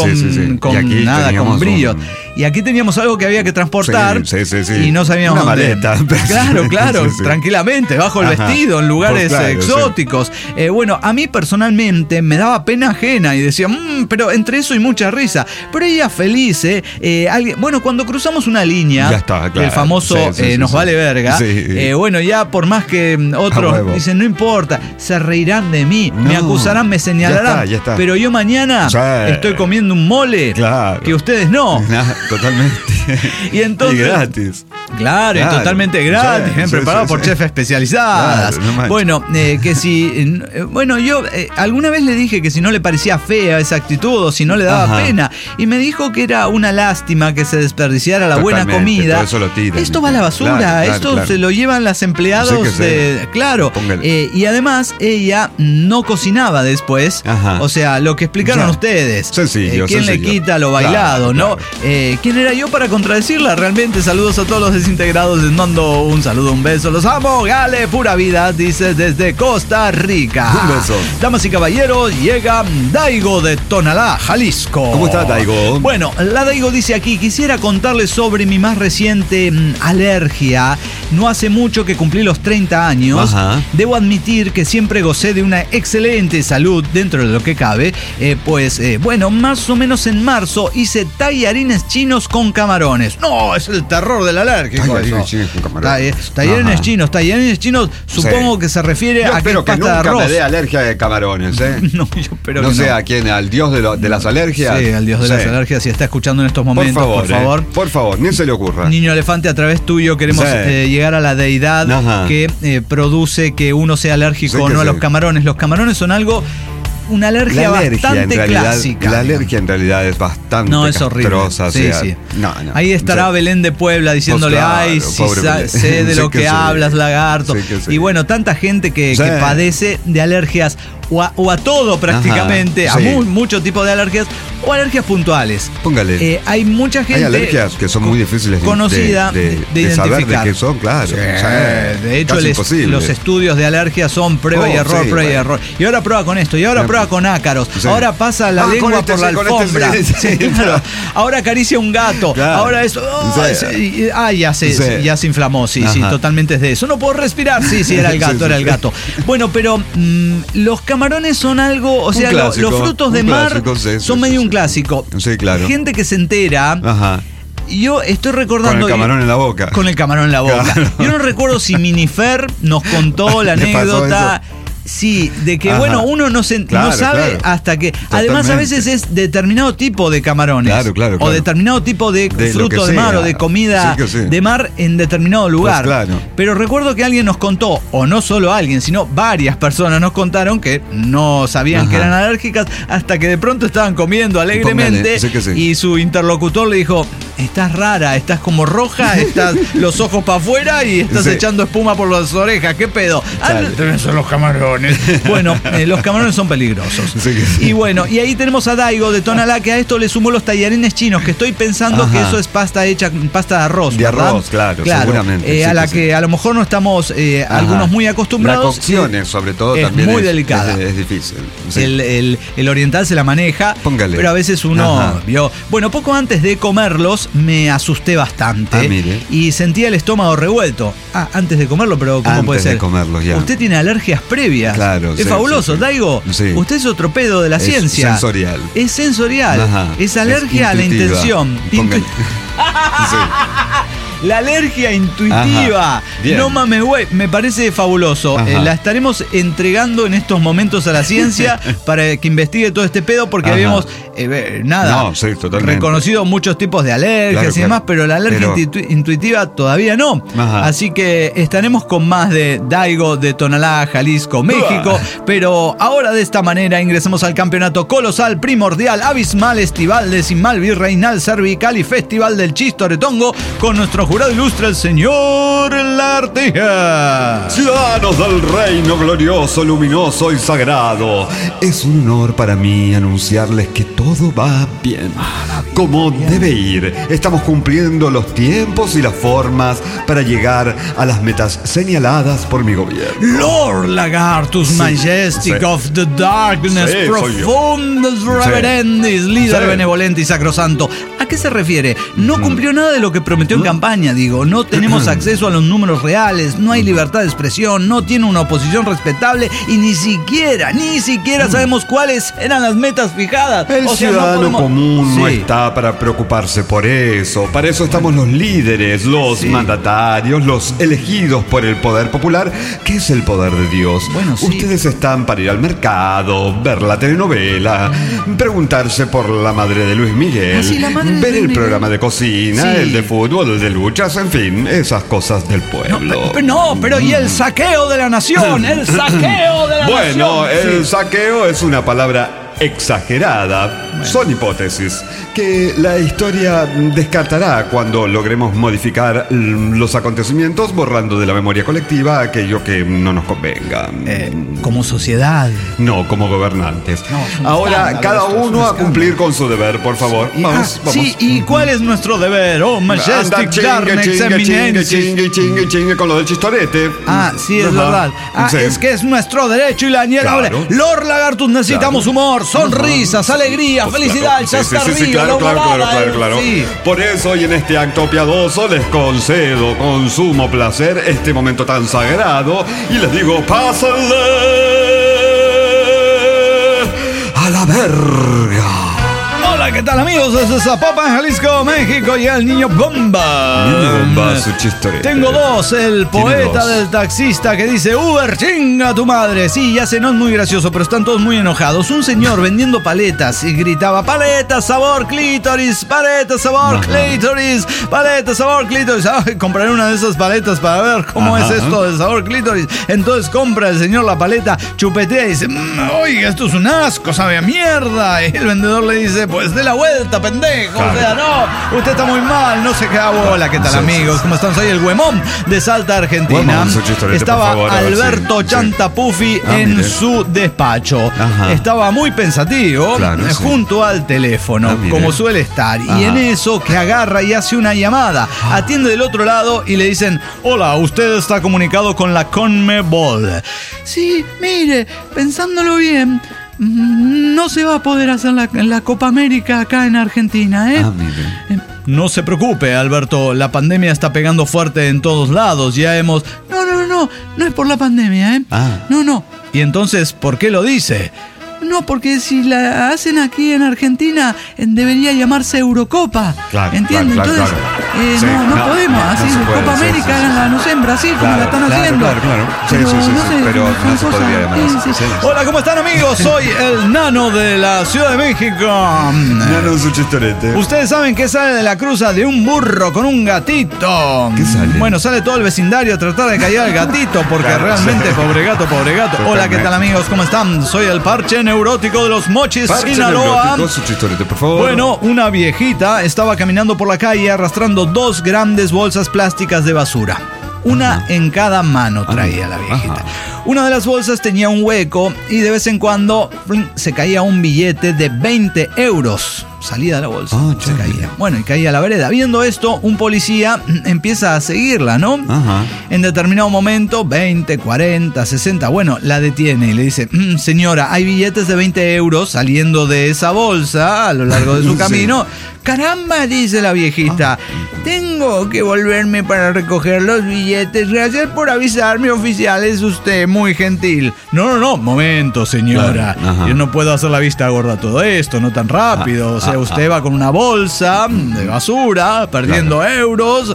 con brillo. Y aquí teníamos algo que había que transportar y no sabíamos una dónde. Maleta. Claro, tranquilamente, bajo el vestido, en lugares exóticos. Bueno, a mí personalmente me daba pena ajena y decía, pero entre eso y mucha risa. Pero ella feliz, cuando cruzamos una línea, ya está, claro. El famoso nos vale verga, ya por más que otros dicen, no importa, se reirán de mí, me acusarán, me señalarán, ya está. Pero yo mañana estoy comiendo un mole que ustedes no. Totalmente. Y entonces, gratis. Claro, y totalmente gratis, preparado por chefs especializadas. Bueno, que si... yo alguna vez le dije que si no le parecía fea esa actitud o si no le daba pena. Y me dijo que era una lástima que se desperdiciara la buena comida. Todo eso lo tiran. Esto va a la basura, esto se lo llevan las empleados. Claro. Y además ella no cocinaba después. O sea, lo que explicaron ustedes. Sencillo. ¿Quién le quita lo bailado, no? ¿Quién era yo para contradecirla? Realmente, saludos a todos los desintegrados. Les mando un saludo, un beso. Los amo. Gale, pura vida, dice desde Costa Rica. Un beso. Damas y caballeros, llega Daigo de Tonalá, Jalisco. ¿Cómo está, Daigo? Bueno, la Daigo dice aquí, quisiera contarles sobre mi más reciente alergia no hace mucho que cumplí los 30 años. Ajá. Debo admitir que siempre gocé de una excelente salud dentro de lo que cabe. Bueno, más o menos en marzo hice tallarines chinos con camarones. No, es el terror del alérgico. Tallarines chinos con camarones. Tallarines chinos, supongo que se refiere Yo a que es espero que pasta de nunca arroz. me dé alergia de camarones, ¿eh? No, yo espero No que sé no. a quién, al dios de las alergias. Sí, al dios de las alergias, si está escuchando en estos momentos, por favor. Por favor, ni se le ocurra. Niño Elefante, a través tuyo queremos llegar a la deidad que produce que uno sea alérgico o no a los camarones. Los camarones son una alergia bastante clásica. La alergia en realidad es bastante es horrible. castrosa. Sí, o sea, sí. No. Ahí estará Belén de Puebla diciéndole, Pues claro, ay, si pobre Belén. sé de Sí lo que hablas, lagarto. Sí que sí. Y bueno, tanta gente que padece de alergias o a todo prácticamente, Ajá, sí. a mucho tipo de alergias o alergias puntuales. Póngale. Hay mucha gente. Hay alergias que son muy difíciles conocida de identificar. saber de qué son, claro. Sí, de hecho, los estudios de alergia son prueba y error, prueba y error. Y ahora prueba con esto, y ahora prueba con ácaros. Sí. Ahora pasa la lengua por la alfombra. Claro. Ahora acaricia un gato. Claro. Ahora eso. Ya se inflamó. Sí, totalmente es de eso. No puedo respirar. Sí, era el gato, era el gato. Bueno, pero los camarones son algo, o sea, los frutos de mar son medio un clásico. Sí, claro. Gente que se entera. Ajá. Yo estoy recordando. Con el camarón en la boca. Con el camarón en la boca. Claro. Yo no recuerdo si Minifer nos contó la anécdota. Sí, de que uno no sabe hasta que. Totalmente. Además, a veces es determinado tipo de camarones. Claro. O determinado tipo de fruto de mar o de comida de mar en determinado lugar. Pues claro. Pero recuerdo que alguien nos contó, o no solo alguien, sino varias personas nos contaron que no sabían que eran alérgicas hasta que de pronto estaban comiendo alegremente y su interlocutor le dijo: estás rara, estás como roja, estás los ojos para afuera y estás echando espuma por las orejas. ¿Qué pedo? Son los camarones. Bueno, los camarones son peligrosos. Y bueno, y ahí tenemos a Daigo de Tonalá, que a esto le sumó los tallarines chinos, que estoy pensando que eso es pasta de arroz. De arroz, claro, seguramente. A la que a lo mejor no estamos algunos muy acostumbrados. La cocción sobre todo es también muy delicada. Es difícil. Sí. El oriental se la maneja. Póngale. Pero a veces uno vio. Bueno, poco antes de comerlos me asusté bastante. Mire. Y sentía el estómago revuelto. Antes de comerlo, pero ¿cómo puede ser? Antes de comerlos, ya. Usted tiene alergias previas. Claro, es fabuloso, Daigo. Sí. Usted es otro pedo de la ciencia. Sensorial. Es sensorial. Es alergia a la intención. La alergia intuitiva. No mames, güey. Me parece fabuloso. La estaremos entregando en estos momentos a la ciencia para que investigue todo este pedo, porque habíamos reconocido muchos tipos de alergias y demás, pero la alergia intuitiva todavía no. Así que estaremos con más de Daigo de Tonalá, Jalisco, México. Pero ahora de esta manera ingresamos al campeonato colosal, primordial, abismal, estival, decimal, virreinal, cervical y festival del Chistoretongo con nuestro jurado ilustre, el señor La Artija. Ciudadanos del reino glorioso, luminoso y sagrado, es un honor para mí anunciarles que todo va bien, como debe ir. Estamos cumpliendo los tiempos y las formas para llegar a las metas señaladas por mi gobierno. Lord Lagartus, Majestic of the Darkness, Profundus Reverendis, líder benevolente y sacrosanto. ¿A qué se refiere? No cumplió nada de lo que prometió en campaña, digo. No tenemos acceso a los números reales, no hay libertad de expresión, no tiene una oposición respetable y ni siquiera sabemos cuáles eran las metas fijadas. El ciudadano común no está para preocuparse por eso. Para eso estamos los líderes, los mandatarios, los elegidos por el poder popular, que es el poder de Dios. Ustedes están para ir al mercado, ver la telenovela, preguntarse por la madre de Luis Miguel, ver el programa de cocina, el de fútbol, el de luchas, en fin, esas cosas del pueblo. Pero ¿y el saqueo de la nación? El saqueo de la nación. Bueno, el saqueo es una palabra exagerada. Son hipótesis que la historia descartará cuando logremos modificar los acontecimientos, borrando de la memoria colectiva aquello que no nos convenga. Como sociedad. No, como gobernantes. Ahora, cada uno a cumplir con su deber, por favor. Vamos. Sí, ¿y cuál es nuestro deber? Oh, Majestic Darnex Eminensis. Chingue con lo del chistorete. Sí, es verdad. Es que es nuestro derecho y la niega. Lord Lagartus, necesitamos humor, sonrisas, alegría, la felicidad, ya está arriba, claro. Sí. Por eso hoy en este acto piadoso les concedo con sumo placer este momento tan sagrado y les digo, pásenle a la verga. Hola, ¿qué tal, amigos? Desde Zapopan, Jalisco, México, y el niño bomba. Niño bomba, su chistorete. Tengo dos. El poeta del taxista que dice: Uber, chinga tu madre. Sí, ya sé, no es muy gracioso, pero están todos muy enojados. Un señor vendiendo paletas y gritaba: paletas, sabor clítoris, paletas, sabor clítoris, paletas, sabor clítoris. Ay, compraré una de esas paletas para ver cómo es esto del sabor clítoris. Entonces compra el señor la paleta, chupetea y dice: oiga, esto es un asco, sabe a mierda. Y el vendedor le dice: pues dé la vuelta, pendejo. Claro. O sea, no, usted está muy mal, no se queda bola. ¿Qué tal, amigos? ¿Cómo están? Soy el Huemón de Salta, Argentina. Estaba Alberto Chantapufi en su despacho. Estaba muy pensativo, junto al teléfono, como suele estar. Y en eso que agarra y hace una llamada. Atiende del otro lado y le dicen: hola, usted está comunicado con la CONMEBOL. Sí, mire, pensándolo bien, no se va a poder hacer la Copa América acá en Argentina, ¿eh? No se preocupe, Alberto, la pandemia está pegando fuerte en todos lados. Ya hemos... No es por la pandemia, ¿eh? No. ¿Y entonces por qué lo dice? No, porque si la hacen aquí en Argentina, debería llamarse Eurocopa. ¿Entiendes? Entonces, no podemos. Así, Copa América, háganla, no sé, en Brasil, como la están haciendo. Pero no se podría llamar así. Hola, ¿cómo están, amigos? Soy el Nano de la Ciudad de México. Nano es un chistorete. Ustedes saben que sale de la cruza de un burro con un gatito. ¿Qué sale? Bueno, sale todo el vecindario a tratar de callar al gatito, porque realmente, pobre gato. Hola, ¿qué tal, amigos? ¿Cómo están? Soy el parche neurótico de los Mochis, Sinaloa. Su chistorete, por favor. Bueno, una viejita estaba caminando por la calle arrastrando 2 grandes bolsas plásticas de basura. Una en cada mano traía la viejita. Una de las bolsas tenía un hueco y de vez en cuando se caía un billete de 20 euros. Salía de la bolsa, se caía. Bueno, y caía a la vereda. Viendo esto, un policía empieza a seguirla, ¿no? En determinado momento, 20, 40, 60, bueno, la detiene y le dice: señora, hay billetes de 20 euros saliendo de esa bolsa a lo largo de su camino. Caramba, dice la viejita, tengo que volverme para recoger los billetes. Gracias por avisarme, oficial, es usted muy gentil. No, momento, señora. Yo no puedo hacer la vista gorda a todo esto, no tan rápido. O sea, usted va con una bolsa de basura, perdiendo euros.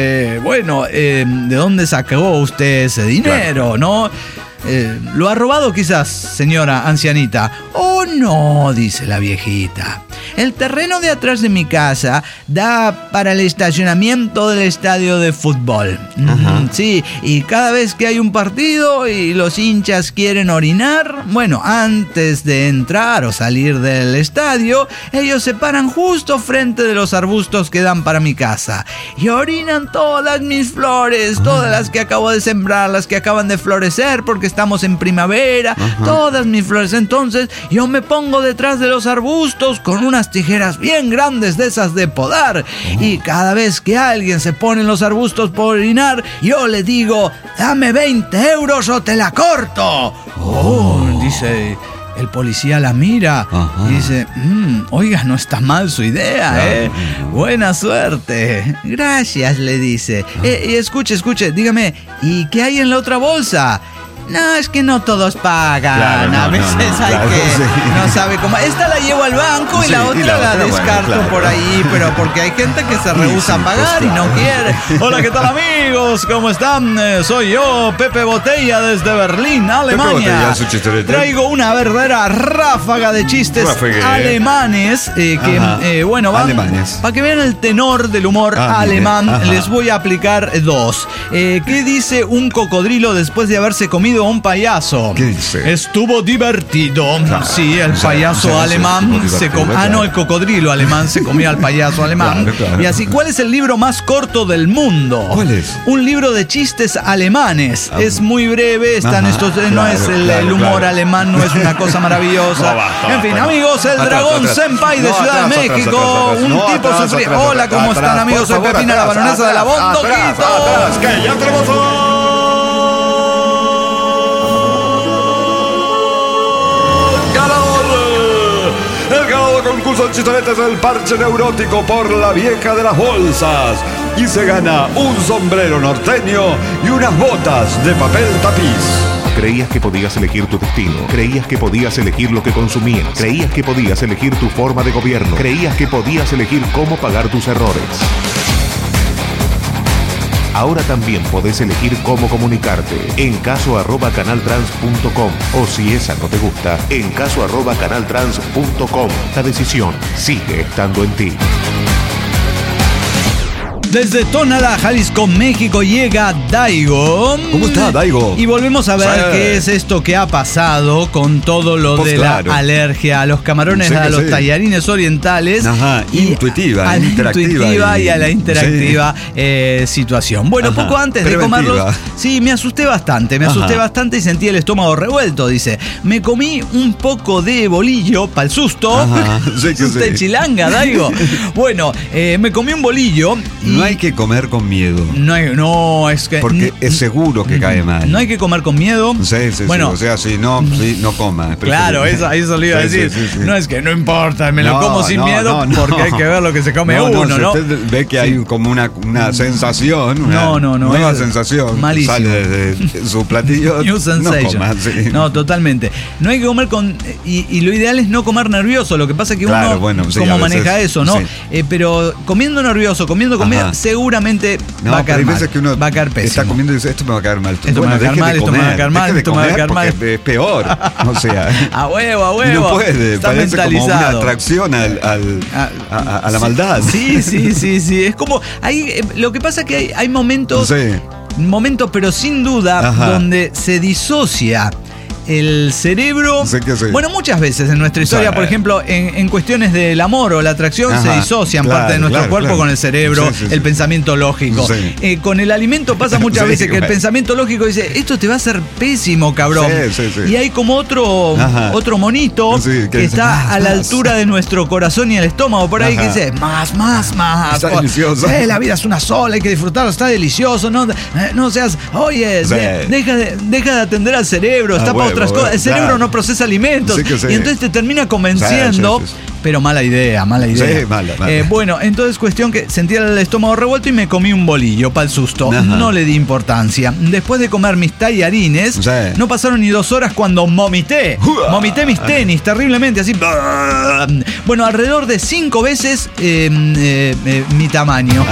¿De dónde sacó usted ese dinero, no? ¿Lo ha robado quizás, señora ancianita? Oh, no, dice la viejita. El terreno de atrás de mi casa da para el estacionamiento del estadio de fútbol. Sí, y cada vez que hay un partido y los hinchas quieren orinar, bueno, antes de entrar o salir del estadio, ellos se paran justo frente de los arbustos que dan para mi casa y orinan todas mis flores, todas las que acabo de sembrar, las que acaban de florecer porque estamos en primavera, todas mis flores. Entonces yo me pongo detrás de los arbustos con unas tijeras bien grandes de esas de podar y cada vez que alguien se pone en los arbustos por orinar, yo le digo: dame 20 euros o te la corto. Dice... El policía la mira y dice: oiga, no está mal su idea, buena suerte. Gracias, le dice. Y escuche, dígame, ¿y qué hay en la otra bolsa? No, es que no todos pagan. A veces hay que... No sabe cómo... Esta la llevo al banco y la otra la descarto por ahí, pero porque hay gente que se rehúsa a pagar y no quiere. Hola, ¿qué tal, amigos? ¿Cómo están? Soy yo, Pepe Botella, desde Berlín, Alemania. Traigo una verdadera ráfaga de chistes alemanes para que vean el tenor del humor alemán. Les voy a aplicar 2. ¿Qué dice un cocodrilo después de haberse comido a un payaso? ¿Qué dice? Estuvo divertido. Sí, el payaso alemán se comió. El cocodrilo alemán se comió al payaso alemán. Y así, ¿cuál es el libro más corto del mundo? ¿Cuál es? Un libro de chistes alemanes. Es muy breve, están estos. No es el humor alemán, no es una cosa maravillosa. En fin, amigos, el dragón senpai de Ciudad de México. Un tipo sufrido. Hola, ¿cómo están, amigos? Soy Pepina, la baronesa de la Bondoquito. Que ya tenemos concurso de chistoretes del parche neurótico por la vieja de las bolsas. Y se gana un sombrero norteño y unas botas de papel tapiz. Creías que podías elegir tu destino. Creías que podías elegir lo que consumías. Creías que podías elegir tu forma de gobierno. Creías que podías elegir cómo pagar tus errores. Ahora también podés elegir cómo comunicarte. En caso@canaltrans.com. O si esa no te gusta, en caso@canaltrans.com. La decisión sigue estando en ti. Desde Tonalá, Jalisco, México, llega Daigo. ¿Cómo está, Daigo? Y volvemos a ver qué es esto que ha pasado con todo lo de la alergia a los camarones, a los tallarines orientales. Ajá, intuitiva y a la interactiva situación. Bueno, poco antes de comerlos, sí, me asusté bastante y sentí el estómago revuelto, dice. Me comí un poco de bolillo para el susto. Usted chilanga, Daigo. Bueno, me comí un bolillo y no hay que comer con miedo. Es que... Porque es seguro que cae mal. No hay que comer con miedo. Sí. Bueno, o sea, si no coma. Claro, eso lo iba a decir. Sí. No es que no importa, me lo como sin miedo porque hay que ver lo que se come uno, ¿no? Si usted ve que hay como una sensación, una nueva sensación malísimo. Sale de su platillo. New sensation. No coma, No, totalmente. No hay que comer con... Y lo ideal es no comer nervioso. Lo que pasa es que uno como maneja eso, ¿no? Sí. Pero comiendo nervioso, comiendo comida, seguramente va a caer mal. Veces que uno va a caer pésimo. Está comiendo y dice, esto me va a caer mal. Esto me va a caer mal, esto me va a caer mal, esto me va a caer mal. Es peor. O sea, a huevo. No puede, está parece mentalizado. Como una atracción a la maldad. Sí. Es como, lo que pasa es que hay momentos, pero sin duda, donde se disocia el cerebro. Bueno, muchas veces en nuestra historia, por ejemplo, en cuestiones del amor o la atracción, se disocian parte de nuestro cuerpo con el cerebro, el pensamiento lógico. Con el alimento pasa muchas veces que el pensamiento lógico dice, esto te va a hacer pésimo, cabrón. Y hay como otro monito que está a la altura de nuestro corazón y el estómago, por ahí, que dice, más. Está delicioso. La vida es una sola, hay que disfrutarlo, está delicioso. No seas, oye, deja de atender al cerebro, está para otras cosas. El cerebro no procesa alimentos. Y entonces te termina convenciendo. Pero mala idea. Sí, mala. Bueno, entonces cuestión que sentía el estómago revuelto y me comí un bolillo para el susto. No le di importancia. Después de comer mis tallarines, no pasaron ni 2 horas cuando vomité. Vomité mis tenis terriblemente, así. Bueno, alrededor de 5 veces mi tamaño.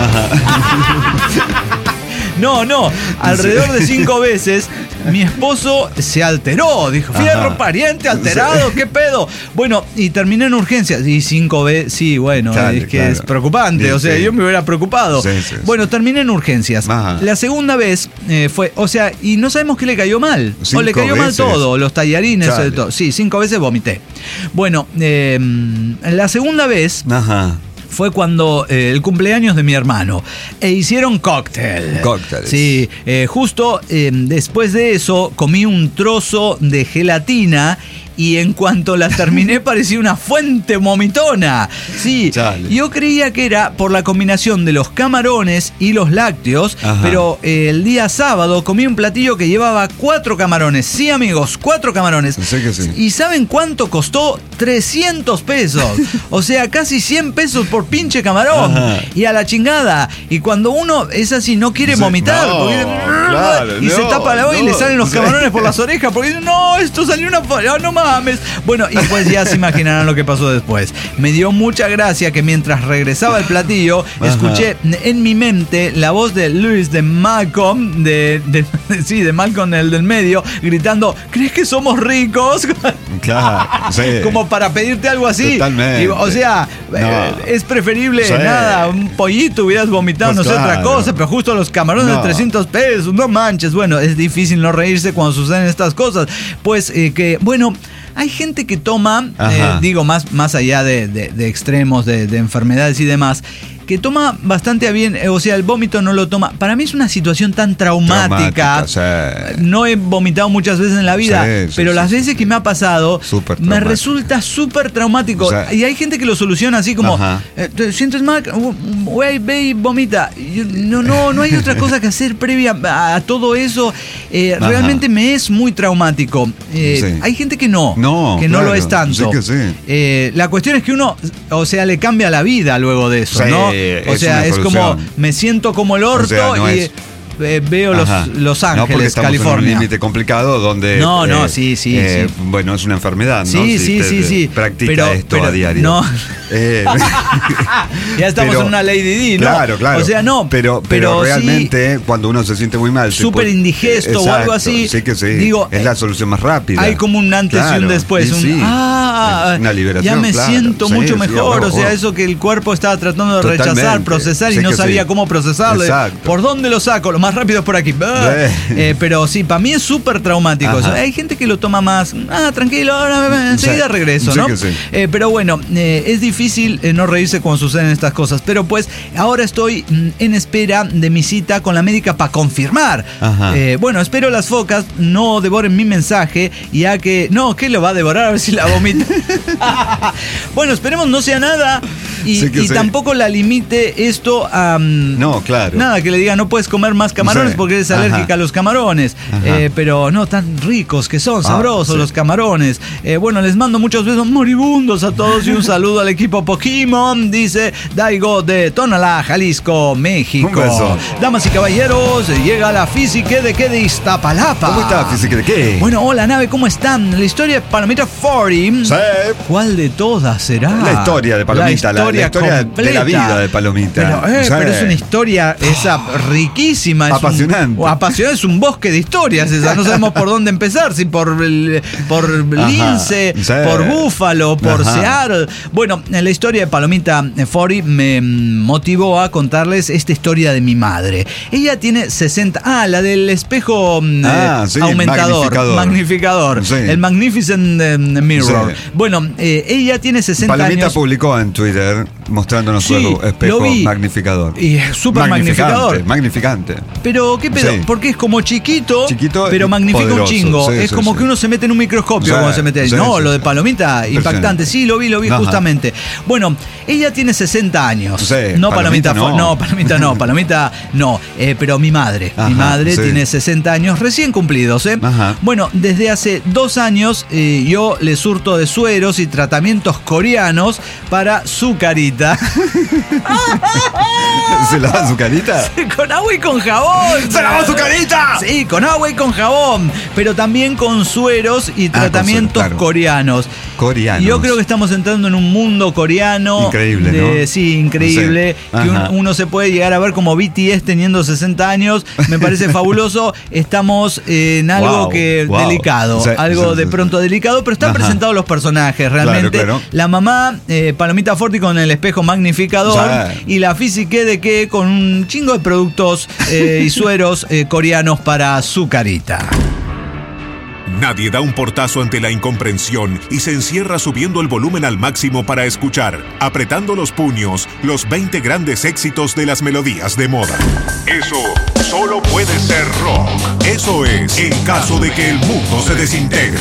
No, alrededor de 5 veces mi esposo se alteró. Dijo, fierro, pariente, alterado, ¿qué pedo? Bueno, y terminé en urgencias. Y 5 veces, sí, bueno, es que es preocupante. O sea, yo me hubiera preocupado. Bueno, terminé en urgencias. La segunda vez fue, o sea, y no sabemos qué le cayó mal. O le cayó mal todo, los tallarines, todo. Sí, 5 veces vomité. Bueno, la segunda vez... fue cuando el cumpleaños de mi hermano hicieron cóctel. Sí, justo después de eso comí un trozo de gelatina y en cuanto la terminé parecía una fuente vomitona. Sí, yo creía que era por la combinación de los camarones y los lácteos, pero el día sábado comí un platillo que llevaba 4 camarones. Sí, amigos, 4 camarones. ¿Y saben cuánto costó? 300 pesos. O sea, casi 100 pesos por pinche camarón. Y a la chingada. Y cuando uno es así, no quiere vomitar. Se tapa la boca y le salen los camarones por las orejas. Porque dice, esto salió no mames. Bueno, y pues ya se imaginarán lo que pasó después. Me dio mucha gracia que mientras regresaba el platillo, escuché en mi mente la voz de Luis de Malcolm, de Malcolm, el del medio, gritando, ¿crees que somos ricos? Claro, como para pedirte algo así. Totalmente. O sea, es preferible un pollito, hubieras vomitado, pues otra cosa, pero justo los camarones de 300 pesos, no manches. Bueno, es difícil no reírse cuando suceden estas cosas. Pues hay gente que toma, más allá de extremos, de enfermedades y demás, que toma bastante bien, o sea, el vómito no lo toma. Para mí es una situación tan traumática. Sí. No he vomitado muchas veces en la vida, pero las veces que me ha pasado, me resulta súper traumático. O sea, y hay gente que lo soluciona así como, ¿te sientes mal? Güey, ve y vomita. No hay otra cosa que hacer previa a todo eso. Realmente me es muy traumático. Hay gente que no lo es tanto. La cuestión es que uno, o sea, le cambia la vida luego de eso, ¿no? O sea, es como, me siento como el orto, o sea, y veo Los Ángeles, porque estamos California. En un límite complicado donde. Sí. Bueno, es una enfermedad, ¿no? Sí. Practica esto a diario. No. Ya estamos en una Lady Di, ¿no? Claro. O sea, no. Pero realmente, cuando uno se siente muy mal. Súper indigesto o algo así. Sí que sí. Digo, es la solución más rápida. Hay como un antes y un después. Una liberación. Ya me siento mucho mejor. O sea, eso que el cuerpo estaba tratando de rechazar, procesar y no sabía cómo procesarlo. ¿Por dónde lo saco? Lo más rápido es por aquí. Pero sí, para mí es súper traumático. O sea, hay gente que lo toma más. Tranquilo, ahora enseguida regreso, ¿no? Pero bueno, es difícil no reírse cuando suceden estas cosas. Pero pues, ahora estoy en espera de mi cita con la médica para confirmar. Bueno, espero las focas no devoren mi mensaje, ya que. No, ¿qué lo va a devorar? A ver si la vomita. Bueno, esperemos no sea nada. Y tampoco la limite esto a. No, claro. Nada, que le diga no puedes comer más camarones porque eres alérgica a los camarones. Pero no, tan ricos que son, sabrosos los camarones. Bueno, les mando muchos besos moribundos a todos y un saludo al equipo Pokémon, dice Daigo de Tonalá, Jalisco, México. Un beso. Damas y caballeros, llega la Física de qué de Iztapalapa. ¿Cómo está Física de qué? Bueno, hola nave, ¿cómo están? La historia de Palomita 40. Sí. ¿Cuál de todas será? La historia de Palomita, la historia de la vida de Palomita. Pero es una historia riquísima. Apasionante. Apasionante, es un bosque de historias esa. No sabemos por dónde empezar, si por Lince, por Búfalo, por Seattle. Bueno, la historia de Palomita 40 me motivó a contarles esta historia de mi madre. Ella tiene 60... la del espejo aumentador, magnificador. Sí. El Magnificent Mirror. Sí. Bueno, ella tiene 60 años. Palomita publicó en Twitter mostrándonos su espejo magnificador. Y súper magnificador. Magnificante. Pero, ¿qué pedo? Sí. Porque es como chiquito pero magnifica poderoso, un chingo. Es como que uno se mete en un microscopio cuando se mete ahí. Lo de Palomita, impactante. Sí, lo vi justamente. Bueno, ella tiene 60 años. Sí, no Palomita no. Pero mi madre. Mi madre tiene 60 años recién cumplidos. Bueno, desde hace 2 años yo le surto de sueros y tratamientos coreanos para su carita. ¿Se lava su carita? Sí, con agua y con jabón. ¡Se lava su carita! Sí, con agua y con jabón. Pero también con sueros y tratamientos coreanos. Coreanos. Yo creo que estamos entrando en un mundo coreano. Increíble, ¿no? Sí, increíble. Sí. Que uno se puede llegar a ver como BTS teniendo 60 años. Me parece fabuloso. Estamos en algo delicado. Algo de pronto delicado, pero están presentados los personajes realmente. Claro. La mamá, Palomita 40 con el espejo magnificador. Y la Física de que con un chingo de productos y sueros coreanos para su carita. Nadie da un portazo ante la incomprensión y se encierra subiendo el volumen al máximo para escuchar, apretando los puños, los 20 grandes éxitos de las melodías de moda. Eso solo puede ser rock. Eso es en caso de que el mundo se desintegre.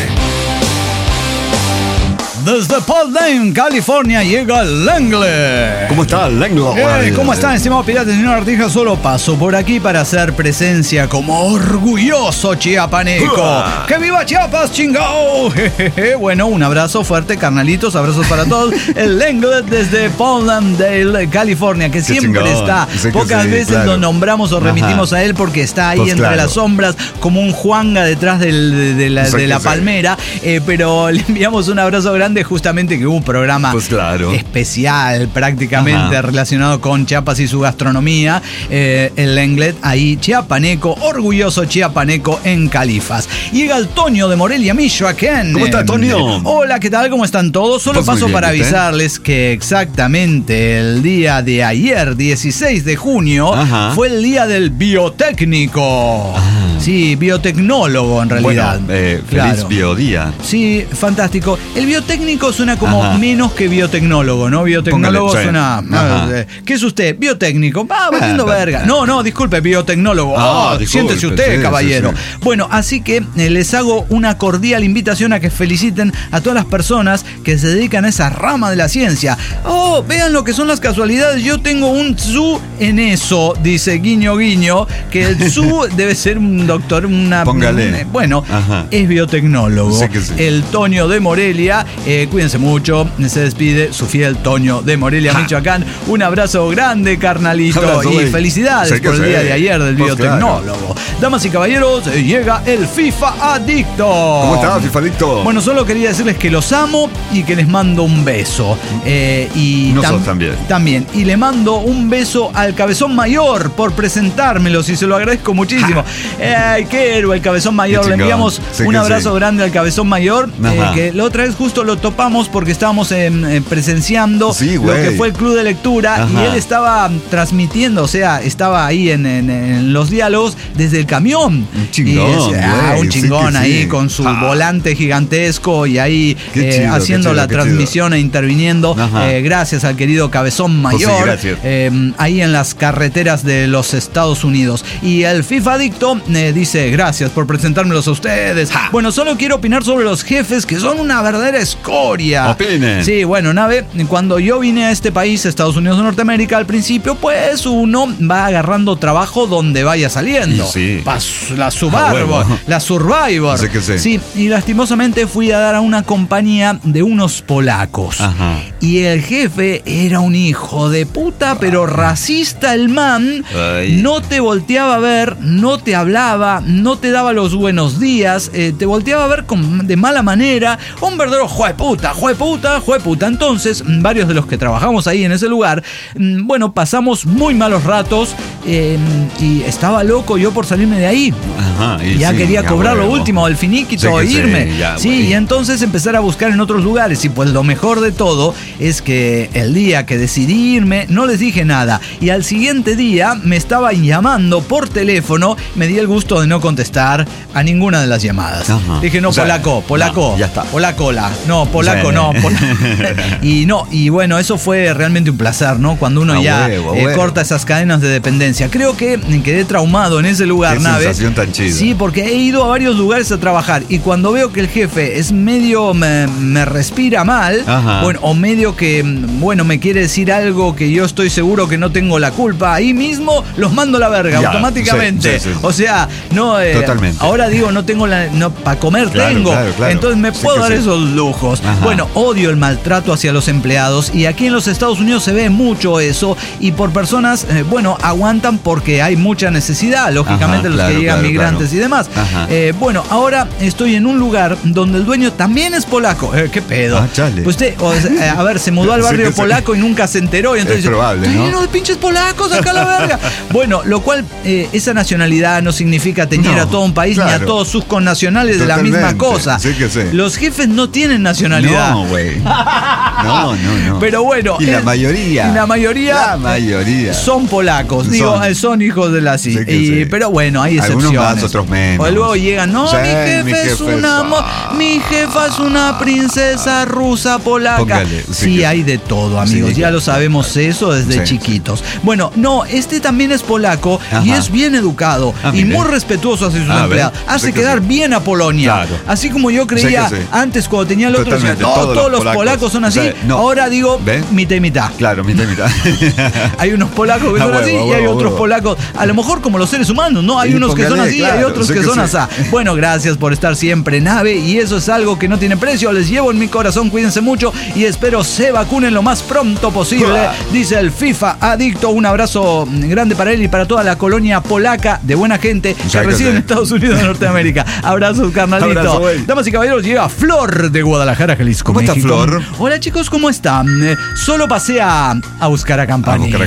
Desde Portland, California, llega Langley. ¿Cómo está Langley? ¿Cómo están, estimados piratas? Señor Artija, solo paso por aquí para hacer presencia como orgulloso chiapaneco. ¡Que viva Chiapas, chingao! Bueno, un abrazo fuerte, carnalitos, abrazos para todos. El Langley desde Portlandale, California, que siempre está. Pocas veces lo nombramos o remitimos a él porque está ahí entre las sombras como un Juanga detrás de la palmera. Pero le enviamos un abrazo grande. Justamente que hubo un programa especial prácticamente relacionado con Chiapas y su gastronomía, el Lenglet, ahí chiapaneco, orgulloso chiapaneco en Califas. Llega el Toño de Morelia, Michoacán. ¿Cómo está, Toño? Hola, ¿qué tal? ¿Cómo están todos? Solo paso para avisarles que exactamente el día de ayer, 16 de junio, fue el día del biotécnico. Sí, biotecnólogo en realidad. Bueno, feliz biodía. Sí, fantástico. El biotécnico suena como menos que biotecnólogo, ¿no? Biotecnólogo suena... ¿Qué es usted? Biotécnico. Batiendo verga. No, disculpe, biotecnólogo. Siéntese usted, caballero. Sí. Bueno, así que les hago una cordial invitación a que feliciten a todas las personas que se dedican a esa rama de la ciencia. Vean lo que son las casualidades. Yo tengo un tsu en eso, dice guiño guiño, que el tsu debe ser un doctor, Póngale. Es biotecnólogo. Sí que sí. El Toño de Morelia. Cuídense mucho. Se despide su fiel Toño de Morelia, Michoacán. Un abrazo grande, carnalito. Y felicidades por el día de ayer del biotecnólogo. Damas y caballeros, llega el FIFA Adicto. ¿Cómo estás, FIFA Adicto? Bueno, solo quería decirles que los amo y que les mando un beso. Y nosotros también. También. Y le mando un beso al Cabezón Mayor por presentármelos y se lo agradezco muchísimo. Qué héroe el Cabezón Mayor. Le enviamos un abrazo grande al Cabezón Mayor, que la otra vez justo lo topamos porque estábamos presenciando lo que fue el club de lectura. Y él estaba transmitiendo, o sea, estaba ahí en los diálogos desde el camión. Un chingón. Un chingón ahí con su volante gigantesco y ahí chido, haciendo la transmisión e interviniendo. Gracias al querido Cabezón Mayor. Ahí en las carreteras de los Estados Unidos. Y el FIFA Adicto dice: gracias por presentármelos a ustedes. Bueno, solo quiero opinar sobre los jefes, que son una verdadera escoria. Opinen. Sí, bueno, Nave, cuando yo vine a este país, Estados Unidos de Norteamérica, al principio, pues uno va agarrando trabajo donde vaya saliendo. La Survivor. Sí, y lastimosamente fui a dar a una compañía de unos polacos. Y el jefe era un hijo de puta, pero racista el man. No te volteaba a ver, no te hablaba, no te daba los buenos días, te volteaba a ver de mala manera. Un verdadero jueputa. Entonces, varios de los que trabajamos ahí en ese lugar, bueno, pasamos muy malos ratos y estaba loco yo por salirme de ahí. Ya quería cobrar lo último, el finiquito, irme. Y entonces empezar a buscar en otros lugares. Y pues lo mejor de todo es que el día que decidí irme, no les dije nada. Y al siguiente día me estaban llamando por teléfono. Me di el gusto de no contestar a ninguna de las llamadas. Dije, polaco. Ya está. Polacola. No, polaco, no. Y bueno, eso fue realmente un placer, ¿no? Cuando uno corta esas cadenas de dependencia. Creo que quedé traumado en ese lugar, Nave. Qué sensación tan chida. Sí, porque he ido a varios lugares a trabajar y cuando veo que el jefe es medio me respira mal, bueno, o medio que me quiere decir algo que yo estoy seguro que no tengo la culpa, ahí mismo los mando a la verga automáticamente. O sea, no totalmente. Ahora digo, no tengo para comer tengo. Claro. Entonces me puedo dar esos lujos. Bueno, odio el maltrato hacia los empleados y aquí en los Estados Unidos se ve mucho eso y por personas, aguantan porque hay mucha necesidad, lógicamente los que llegan migrantes y demás. Bueno, ahora estoy en un lugar donde el dueño también es polaco. ¿Qué pedo? Usted, a ver, se mudó al barrio polaco y nunca se enteró y entonces es probable, ¿no? Lleno de pinches polacos acá a la verga. Bueno, lo cual esa nacionalidad no significa tener a todo un país ni a todos sus connacionales de la misma cosa. Los jefes no tienen nacionalidad. No, güey. No. Pero bueno. Y la mayoría son polacos. Son hijos de la pero bueno, hay excepciones. Algunos más, otros menos. O luego llegan, mi jefe es una mi jefa es una princesa rusa polaca. Sí, hay de todo, amigos. Ya lo sabemos eso desde chiquitos. Bueno, no, este también es polaco y es bien educado y muy respetuoso hacia sus empleados. Hace quedar bien a Polonia. Así como yo creía antes cuando tenía el otro, todos los polacos son así. Ahora digo, mitad y mitad. Claro, mitad y mitad. Hay unos polacos que son así y hay otros polacos, a lo mejor como los seres humanos, ¿no? Hay unos que son así y hay otros que son así. Bueno, gracias por estar siempre, Nave, y eso es algo que no tiene precio. Les llevo en mi corazón, cuídense mucho y espero se vacunen lo más pronto posible. Dice el FIFA Adicto. Un abrazo grande para él y para toda la colonia polaca de buena gente que reside en Estados Unidos de Norteamérica. Abrazos, carnalito. Damas y caballeros, llega Flor de Guadalajara, Jalisco, ¿Cómo está, Flor? Hola, chicos, ¿cómo están? Solo pasé a buscar a Campanita.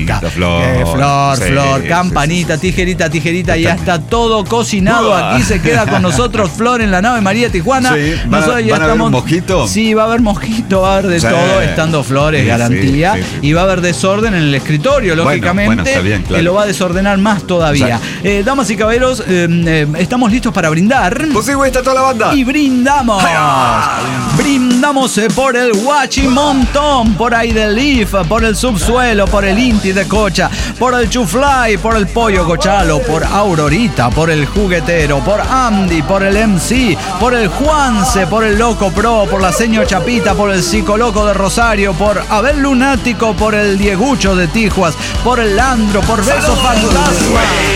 Flor, Campanita, tijerita, ya está todo cocinado. Aquí se queda con nosotros Flor en la nave María Tijuana. ¿Van a haber mojito? Sí, va a haber mojito, va a haber de todo, estando Flores, garantía. Y va a haber desorden en el escritorio, lógicamente, está bien, claro. que lo va a desordenar más todavía. Damas y caballeros, estamos listos para brindar. Pues sí, güey, está toda la banda. Y brindamos. Brindamos por el Guachimontón, por Aidelif, por el Subsuelo, por el Inti de Cocha, por el Chufly, por el Pollo Cochalo, por Aurorita, por el Juguetero, por Andy, por el MC, por el Juanse, por el Loco Pro, por la Seño Chapita, por el Psicoloco de Rosario, por Abel Lunático, por el Diegucho de Tijuas, por el Landro, por Beso Fantasma.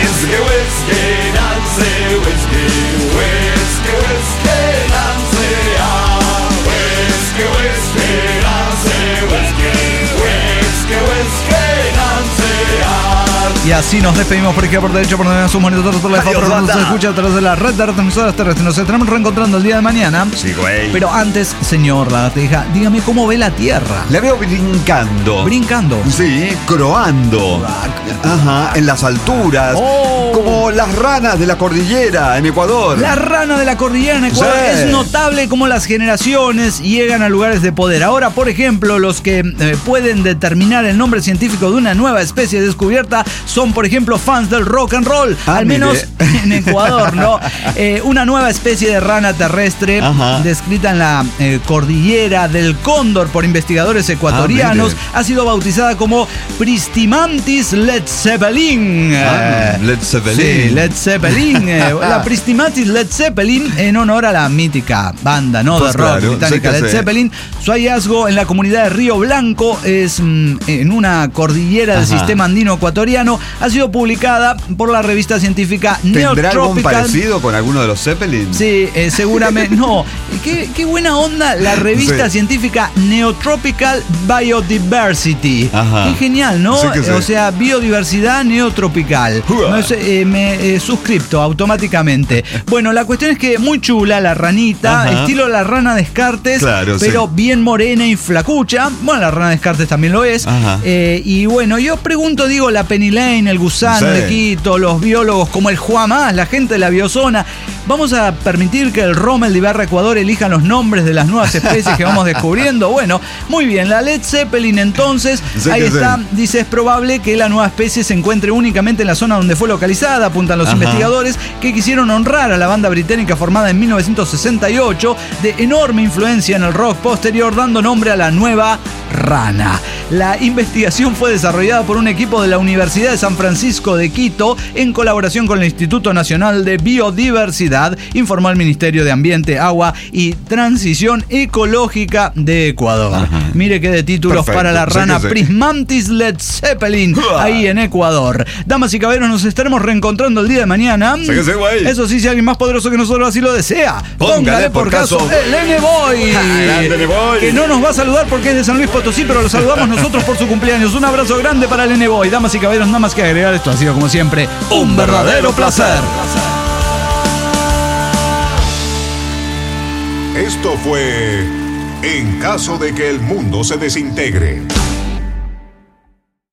Y así nos despedimos por izquierda, por derecho, por donde nos sumamos nosotros, por la foto, nos escucha a través de la red de retransmisoras terrestres. Nos estaremos reencontrando el día de mañana. Sí, güey. Pero antes, señor Lagartija, dígame cómo ve la Tierra. La veo brincando. ¿Brincando? Sí, croando. Ajá, en las alturas. Oh. Como las ranas de la cordillera en Ecuador. La rana de la cordillera en Ecuador. Sí. Es notable cómo las generaciones llegan a lugares de poder. Ahora, por ejemplo, los que pueden determinar el nombre científico de una nueva especie descubierta son, por ejemplo, fans del rock and roll. Al menos en Ecuador, ¿no? Una nueva especie de rana terrestre descrita en la cordillera del Cóndor por investigadores ecuatorianos ha sido bautizada como Pristimantis Led Zeppelin. Led Zeppelin. Sí, Led Zeppelin. La Pristimantis Led Zeppelin en honor a la mítica banda, ¿no? Pues de rock británica Led Zeppelin. Su hallazgo en la comunidad de Río Blanco es en una cordillera del sistema andino ecuatoriano. Ha sido publicada por la revista científica ¿Tendrá Neotropical. algún parecido con alguno de los Zeppelin? Sí, seguramente. No, qué buena onda la revista científica Neotropical Biodiversity. Qué genial, ¿no? Sí que sí. O sea, biodiversidad neotropical. No sé, me suscripto automáticamente. Bueno, la cuestión es que muy chula la ranita, estilo la rana Descartes, claro, pero bien morena y flacucha. Bueno, la rana Descartes también lo es. Y bueno, yo pregunto, digo, la Penny Lane, el gusano de Quito, los biólogos como el Juan Más, la gente de la biozona, ¿vamos a permitir que el Rommel de Ibarra Ecuador elijan los nombres de las nuevas especies que vamos descubriendo? Bueno, muy bien, la Led Zeppelin entonces, ahí está, dice, es probable que la nueva especie se encuentre únicamente en la zona donde fue localizada, apuntan los investigadores que quisieron honrar a la banda británica formada en 1968, de enorme influencia en el rock posterior, dando nombre a la nueva rana. La investigación fue desarrollada por un equipo de la Universidad de San Francisco de Quito en colaboración con el Instituto Nacional de Biodiversidad, informó el Ministerio de Ambiente, Agua y Transición Ecológica de Ecuador. Mire qué de títulos. Perfecto. Para la rana Prismantis Led Zeppelin, ahí en Ecuador. Damas y caballeros, nos estaremos reencontrando el día de mañana. Eso sí, si alguien más poderoso que nosotros así lo desea, póngale por caso el N-Boy, que no nos va a saludar porque es de San Luis Potosí, pero lo saludamos nosotros por su cumpleaños. Un abrazo grande para el N-Boy. Damas y caballeros, nada más que agregar, esto ha sido como siempre un verdadero placer. Esto fue En caso de que el mundo se desintegre.